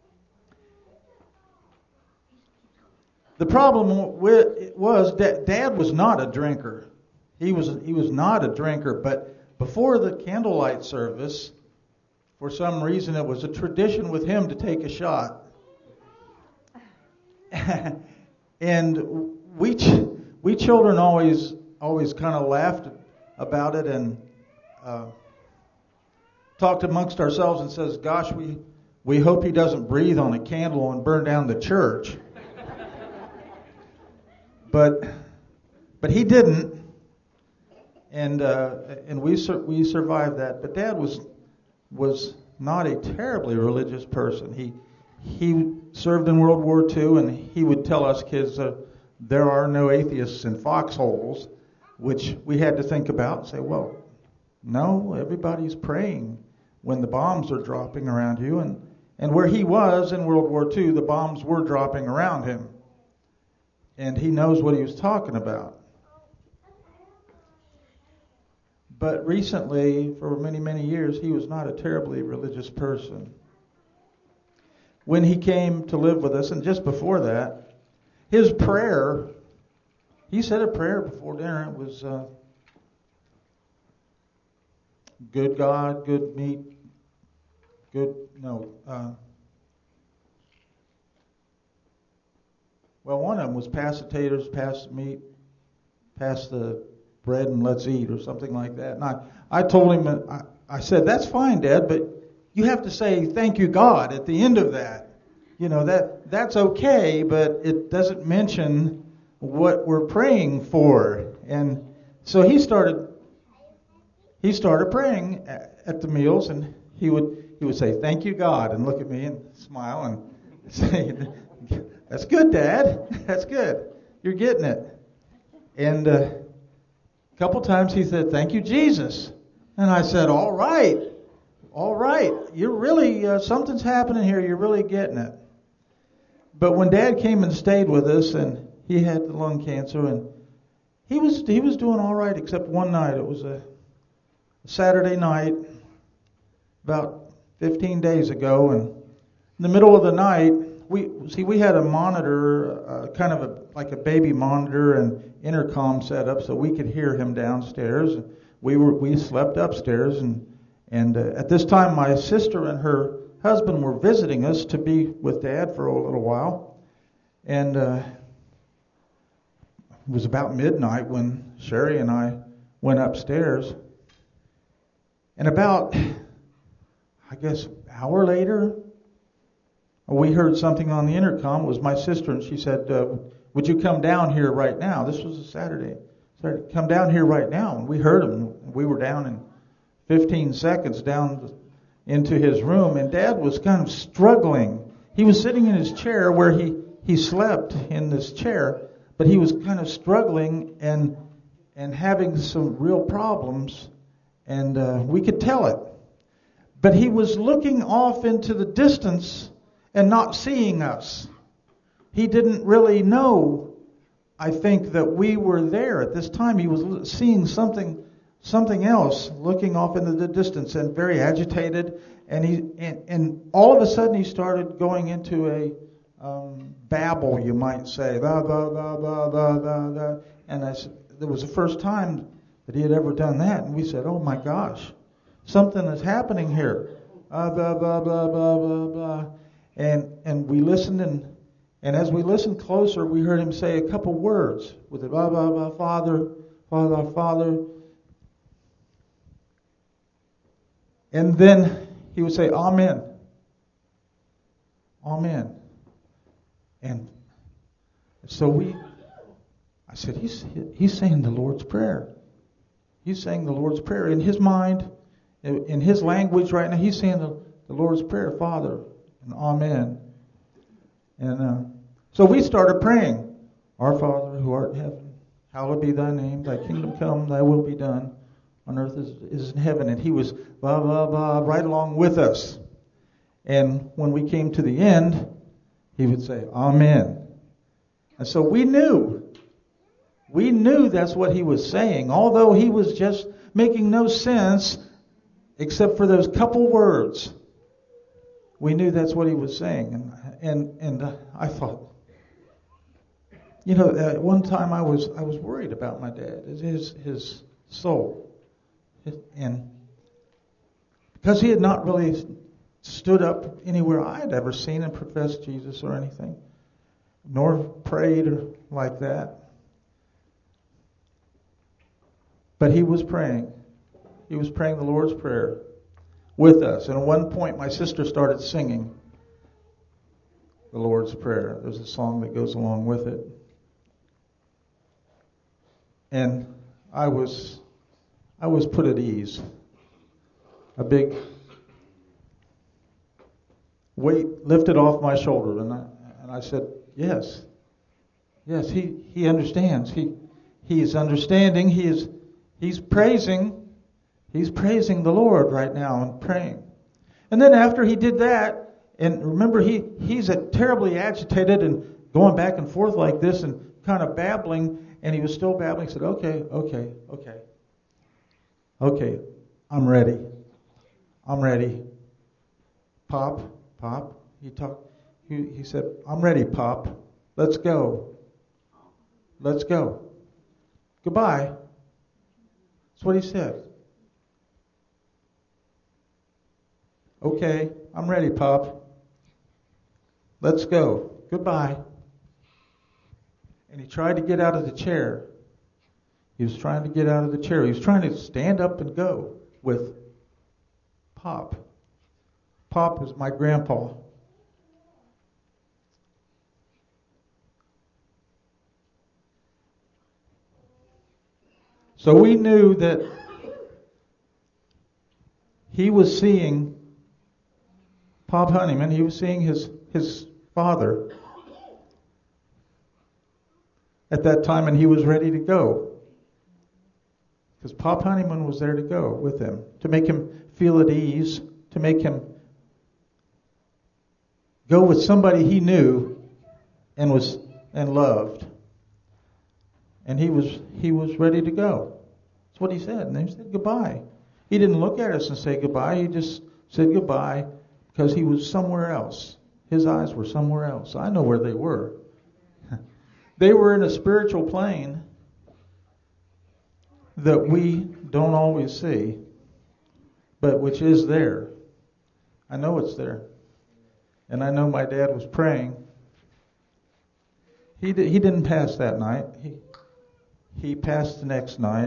The problem was that Dad was not a drinker. He was not a drinker, but before the candlelight service, for some reason it was a tradition with him to take a shot. And we children always kind of laughed about it and talked amongst ourselves and says, "Gosh, we hope he doesn't breathe on a candle and burn down the church." But he didn't, and we survived that. But Dad was not a terribly religious person. He served in World War II, and he would tell us kids there are no atheists in foxholes, which we had to think about and say, well, no, everybody's praying when the bombs are dropping around you. And where he was in World War II, the bombs were dropping around him. And he knows what he was talking about. But recently, for many, many years, he was not a terribly religious person. When he came to live with us, and just before that, his prayer, he said a prayer before dinner. It was, good God, good meat, well, one of them was pass the taters, pass the meat, pass the bread, and let's eat, or something like that. And I told him, I said, that's fine, Dad, but you have to say thank you, God, at the end of that. You know, that's okay, but it doesn't mention what we're praying for. And so he started praying at the meals, and he would say, thank you, God, and look at me and smile and say, that's good, Dad. That's good. You're getting it. And a couple times he said, thank you, Jesus. And I said, all right. You're really, something's happening here. You're really getting it. But when Dad came and stayed with us, and he had the lung cancer, and he was doing all right, except one night. It was a Saturday night, about 15 days ago, and in the middle of the night, we had a monitor, kind of like a baby monitor and intercom set up so we could hear him downstairs. We slept upstairs, and at this time my sister and her husband were visiting us to be with Dad for a little while, and it was about midnight when Sherry and I went upstairs, and about, I guess, an hour later, we heard something on the intercom. It was my sister, and she said, would you come down here right now? This was a Saturday. Said, come down here right now. And we heard him. We were down in 15 seconds down into his room, and Dad was kind of struggling. He was sitting in his chair where he slept in this chair, but he was kind of struggling and having some real problems, and we could tell it. But he was looking off into the distance and not seeing us. He didn't really know, I think, that we were there at this time. He was seeing something else, looking off into the distance, and very agitated. And all of a sudden he started going into a babble, you might say, blah, blah, blah, blah, blah, blah, blah. And it was the first time that he had ever done that. And we said, oh my gosh, something is happening here. Blah, blah, blah, blah, blah, blah. And we listened, And as we listened closer, we heard him say a couple words with it, blah, blah, blah, Father, Father, Father. And then he would say, Amen. Amen. And so I said, he's saying the Lord's Prayer. He's saying the Lord's Prayer. In his mind, in his language right now, he's saying the Lord's Prayer, Father, and Amen. And so we started praying, Our Father who art in heaven, hallowed be thy name, thy kingdom come, thy will be done, on earth as it is in heaven. And he was blah, blah, blah, right along with us. And when we came to the end, he would say, Amen. And so we knew that's what he was saying, although he was just making no sense except for those couple words. We knew that's what he was saying. And I thought, at one time I was worried about my dad, his soul. And because he had not really stood up anywhere I had ever seen and professed Jesus or anything, nor prayed like that. But he was praying. He was praying the Lord's Prayer with us. And at one point, my sister started singing the Lord's Prayer. There's a song that goes along with it. And I was put at ease. A big weight lifted off my shoulder, and I said, yes, he understands. He is understanding. He's praising the Lord right now and praying. And then after he did that, and remember he's terribly agitated and going back and forth like this and kind of babbling, and he was still babbling. He said, okay, I'm ready. Pop, he said, I'm ready, Pop. Let's go. Goodbye. That's what he said. Okay, I'm ready, Pop. Let's go. Goodbye. And he tried to get out of the chair. He was trying to get out of the chair. He was trying to stand up and go with Pop. Pop is my grandpa. So we knew that he was seeing Pop Honeyman. He was seeing his father at that time, and he was ready to go. Because Pop Honeyman was there to go with him, to make him feel at ease, to make him go with somebody he knew and loved. And he was ready to go. That's what he said. And he said goodbye. He didn't look at us and say goodbye. He just said goodbye because he was somewhere else. His eyes were somewhere else. I know where they were. They were in a spiritual plane that we don't always see, but which is there. I know it's there. And I know my dad was praying. He didn't pass that night. He passed the next night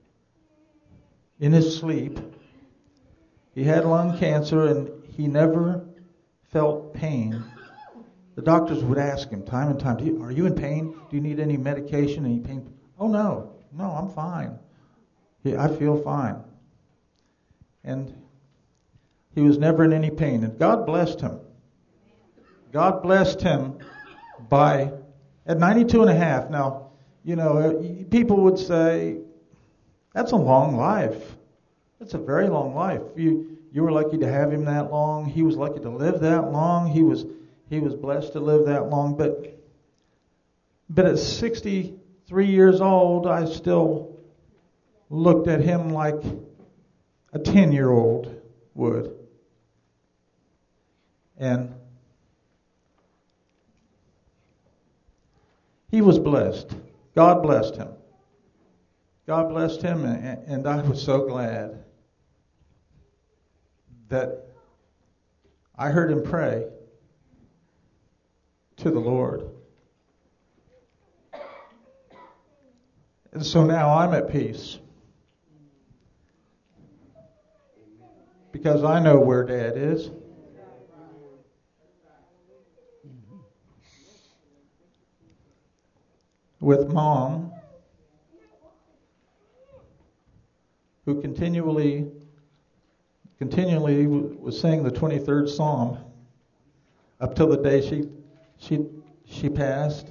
in his sleep. He had lung cancer and he never felt pain. The doctors would ask him time and time, are you in pain? Do you need any medication? Any pain? Oh, no, I'm fine. I feel fine. And he was never in any pain. And God blessed him. God blessed him at 92 and a half. Now, people would say, that's a long life. That's a very long life. You were lucky to have him that long. He was lucky to live that long. He was blessed to live that long. But at 63 years old, I still looked at him like a 10-year-old would. And he was blessed. God blessed him. God blessed him, and I was so glad that I heard him pray to the Lord. And so now I'm at peace. Because I know where Dad is. With Mom, who continually was saying the 23rd Psalm up till the day she passed.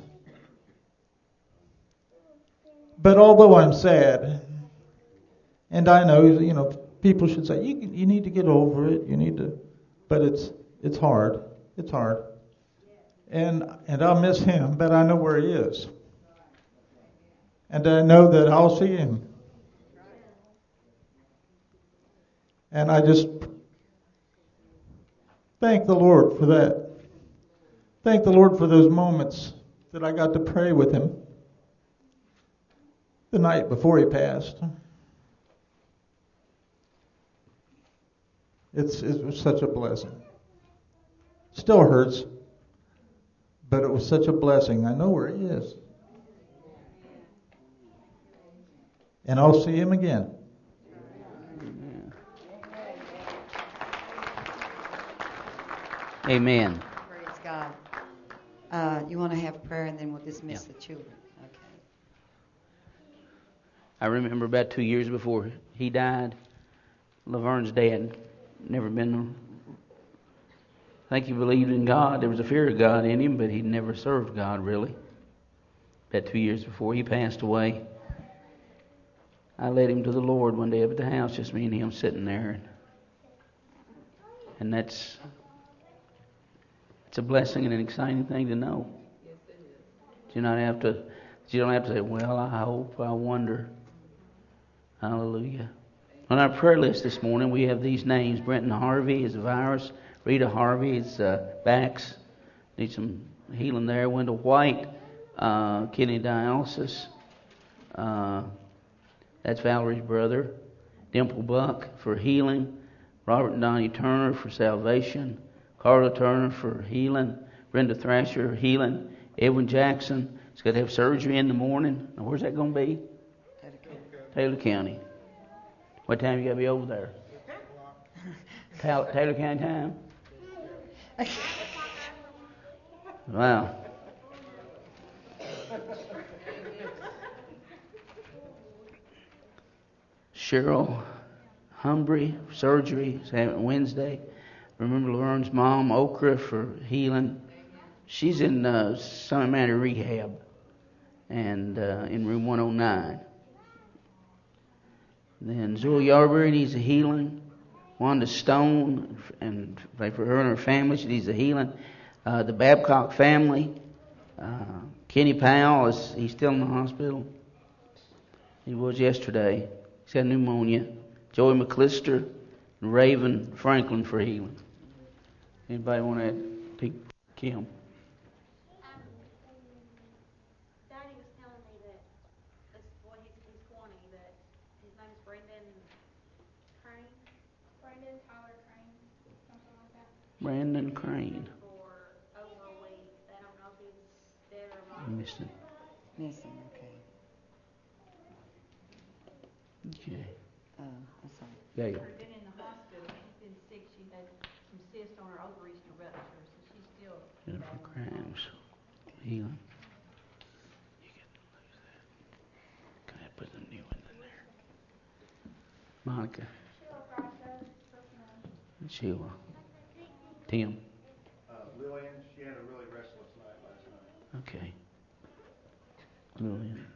But although I'm sad, and I know, people should say you need to get over it, but it's hard. It's hard. And I'll miss him, but I know where he is. And I know that I'll see him. And I just thank the Lord for that. Thank the Lord for those moments that I got to pray with him the night before he passed. It was such a blessing. Still hurts, but it was such a blessing. I know where he is. And I'll see him again. Amen. Praise God. You want to have prayer and then we'll dismiss the children. Okay. I remember about 2 years before he died, Laverne's dad, I think he believed in God. There was a fear of God in him, but he'd never served God really. About 2 years before he passed away, I led him to the Lord one day up at the house, just me and him sitting there. And it's a blessing and an exciting thing to know. You don't have to say, well, I hope, I wonder. Hallelujah. On our prayer list this morning, we have these names. Brenton Harvey is a virus. Rita Harvey is backs. Need some healing there. Wendell White, kidney dialysis. That's Valerie's brother. Dimple Buck for healing. Robert and Donnie Turner for salvation. Carla Turner for healing. Brenda Thrasher healing. Edwin Jackson is going to have surgery in the morning. Now, where's that going to be? Taylor County. What time you got to be over there? Taylor County time? Wow. Cheryl Humbry, surgery, Wednesday. Remember Lauren's mom, Okra, for healing. She's in Sun Manor Rehab and in room 109. Then Zoe Yarberry needs a healing. Wanda Stone, and for her and her family, she needs a healing. The Babcock family. Kenny Powell, he's still in the hospital. He was yesterday. He's got pneumonia. Joey McClister and Raven Franklin for healing. Anybody want to add? Kim? Daddy was telling me that this boy, he's 20, that his name is Brendan Tyler Crane, something like that. Brandon Crane. For over a week. They don't know if he's dead or not. Missing. Missing, okay. Okay. That's all. Gail. She's been in the hospital. She's been sick. She had some cysts on her ovaries and a rupture, so she's still. Jennifer Crams. Healing. You get to lose that. Can I put a new one in there? Monica. Sheila. Tim. Lillian, she had a really restless night last night. Okay. Lillian.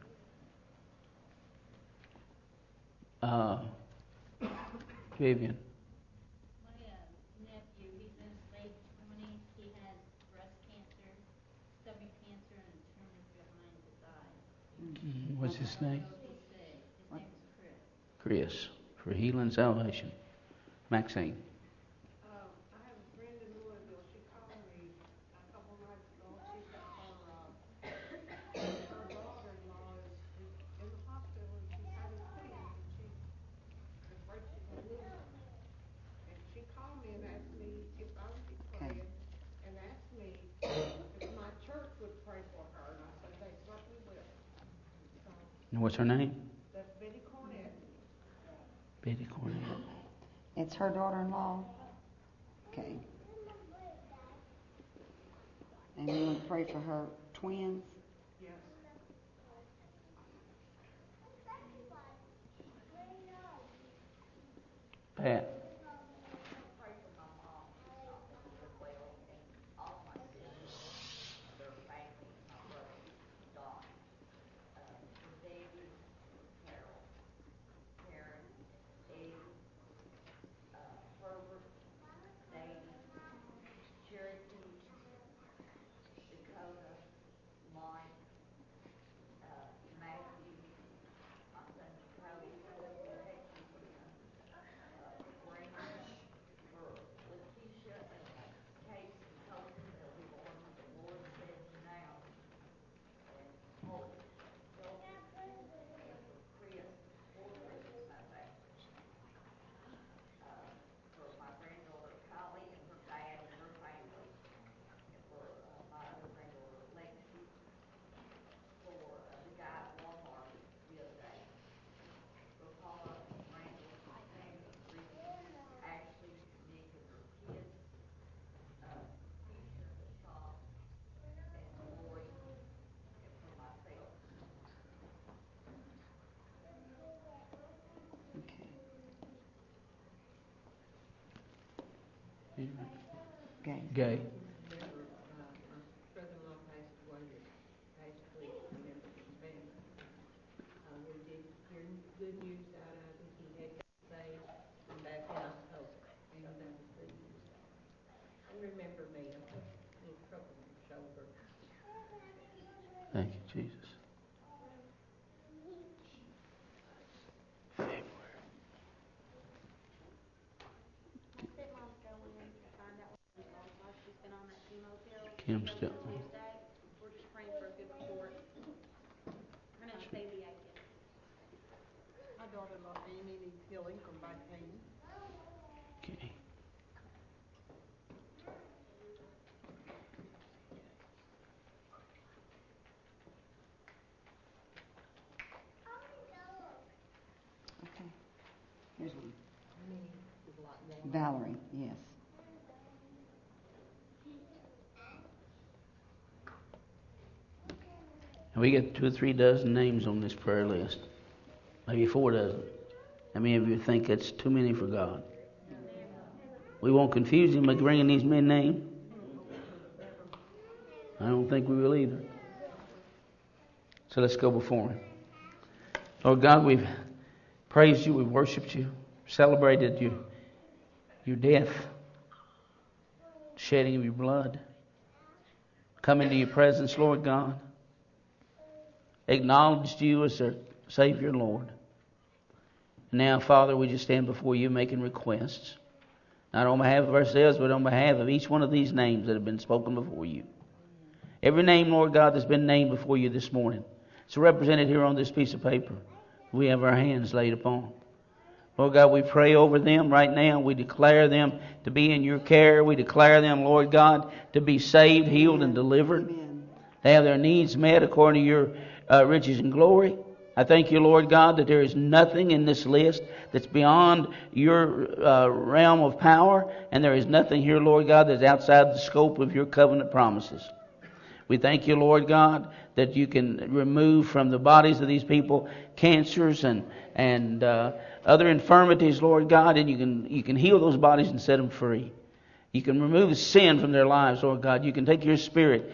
Vivian. My nephew, he's in stage 20. He has breast cancer, stomach cancer, and a tumor behind his eye. What's his name? He's sick. His name is Chris. Chris. For healing salvation. Maxine. I have a friend in Louisville. She called me a couple nights ago. She said her daughter-in-law is in the hospital and she's having twins and she's afraid she's going to lose them. And she called me and asked me if I would be praying and asked me if my church And what's her name? That's Betty Cornett. Betty Cornell. It's her daughter-in-law. Okay. And we want to pray for her twins. Yes. Pat. Okay. Gay. My brother-in-law passed away this past week, remember his family. We did hear good news out of him. He had got saved and back in October, and that was good news. And remember me, I'm a little trouble in the shoulder. Thank you, Jesus. Said Mom's going in to find out what the results are. She's been on that chemo pill. Kim's still. Tuesday. We're just praying for a good report. Her name's Bailey Aiken. My daughter-in-law Amy needs healing from back pain. Okay. Okay. Here's one. There's a lot going on. Valerie, yes. And we get 2 or 3 dozen names on this prayer list. Maybe 4 dozen. How many of you think that's too many for God? We won't confuse Him by bringing these men names. I don't think we will either. So let's go before Him. Lord God, we've praised You, we've worshipped You, celebrated Your death, shedding of Your blood. Come into Your presence, Lord God. Acknowledged You as our Savior, Lord. And now, Father, we just stand before You making requests. Not on behalf of ourselves, but on behalf of each one of these names that have been spoken before You. Every name, Lord God, that's been named before You this morning. It's represented here on this piece of paper. We have our hands laid upon. Lord God, we pray over them right now. We declare them to be in Your care. We declare them, Lord God, to be saved, healed, and delivered. Amen. They have their needs met according to Your riches and glory. I thank You, Lord God, that there is nothing in this list that's beyond Your realm of power, and there is nothing here, Lord God, that's outside the scope of Your covenant promises. We thank You, Lord God, that You can remove from the bodies of these people cancers and other infirmities, Lord God, and You can heal those bodies and set them free. You can remove sin from their lives, Lord God. You can take Your Spirit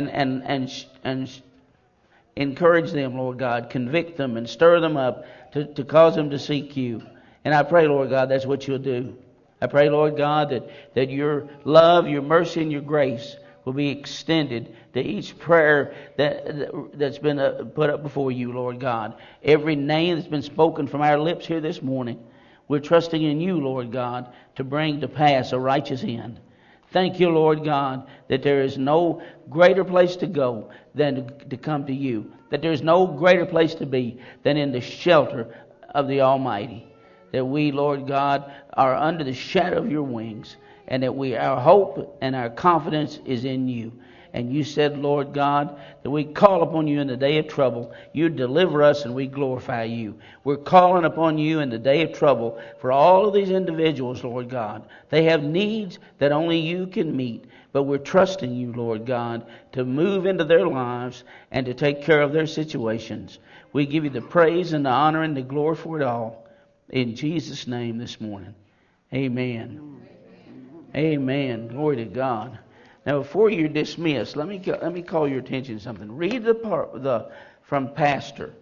and encourage them, Lord God, convict them and stir them up to cause them to seek You. And I pray, Lord God, that's what You'll do. I pray, Lord God, that Your love, Your mercy, and Your grace will be extended to each prayer that's been put up before You, Lord God. Every name that's been spoken from our lips here this morning, we're trusting in You, Lord God, to bring to pass a righteous end. Thank You, Lord God, that there is no greater place to go than to come to You. That there is no greater place to be than in the shelter of the Almighty. That we, Lord God, are under the shadow of Your wings. And that our hope and our confidence is in You. And you said, Lord God, that we call upon you in the day of trouble. You deliver us and we glorify you. We're calling upon you in the day of trouble for all of these individuals, Lord God. They have needs that only you can meet. But we're trusting you, Lord God, to move into their lives and to take care of their situations. We give you the praise and the honor and the glory for it all. In Jesus' name this morning. Amen. Amen. Glory to God. Now, before you're dismissed, let me call your attention to something. Read the part from Pastor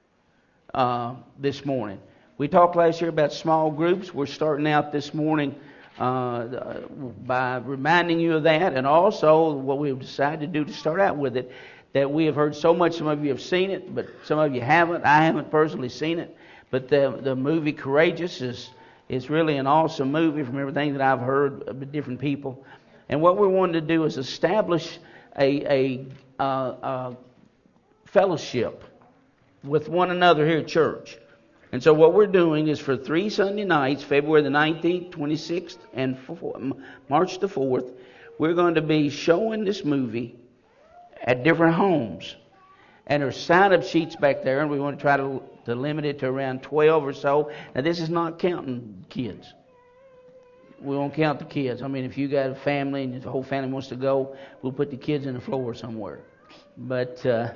this morning. We talked last year about small groups. We're starting out this morning by reminding you of that, and also what we've decided to do to start out with it, that we have heard so much. Some of you have seen it, but some of you haven't. I haven't personally seen it, but the movie Courageous is really an awesome movie from everything that I've heard of different people. And what we wanted to do is establish a fellowship with one another here at church. And so what we're doing is for 3 Sunday nights, February the 19th, 26th, and March the 4th, we're going to be showing this movie at different homes. And there's sign-up sheets back there, and we want to try to limit it to around 12 or so. Now, this is not counting kids. We won't count the kids. I mean, if you got a family and the whole family wants to go, we'll put the kids in the floor somewhere. But, we're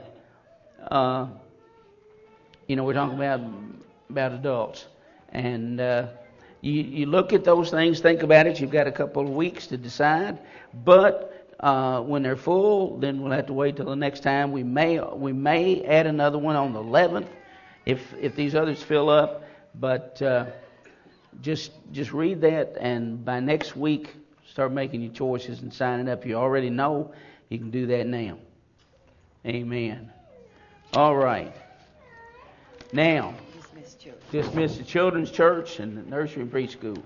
talking about adults. And you look at those things, think about it. You've got a couple of weeks to decide. But when they're full, then we'll have to wait till the next time. We may add another one on the 11th if these others fill up. But just read that, and by next week, start making your choices and signing up. You already know, you can do that now. Amen. All right. Now, dismiss the children's church and the nursery and preschool.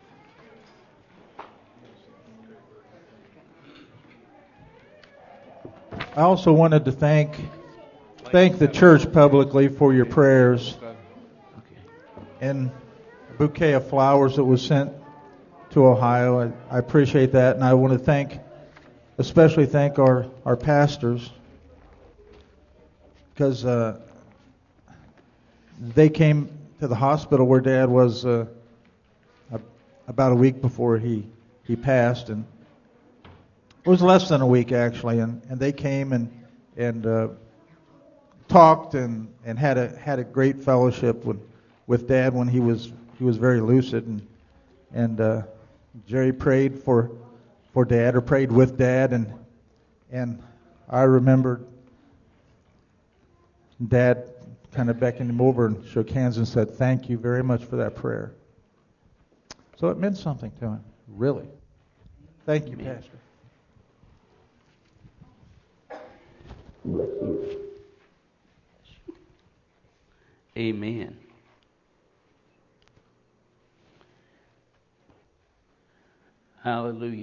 I also wanted to thank the church publicly for your prayers and a bouquet of flowers that was sent to Ohio. I appreciate that, and I want to especially thank our pastors, because they came to the hospital where Dad was about a week before he passed, and it was less than a week actually, and they came and talked and had a great fellowship with Dad when he was very lucid, and Jerry prayed for Dad, or prayed with Dad, and I remembered Dad kind of beckoned him over and shook hands and said, "Thank you very much for that prayer." So it meant something to him, really. Thank you, Pastor. Amen. Hallelujah.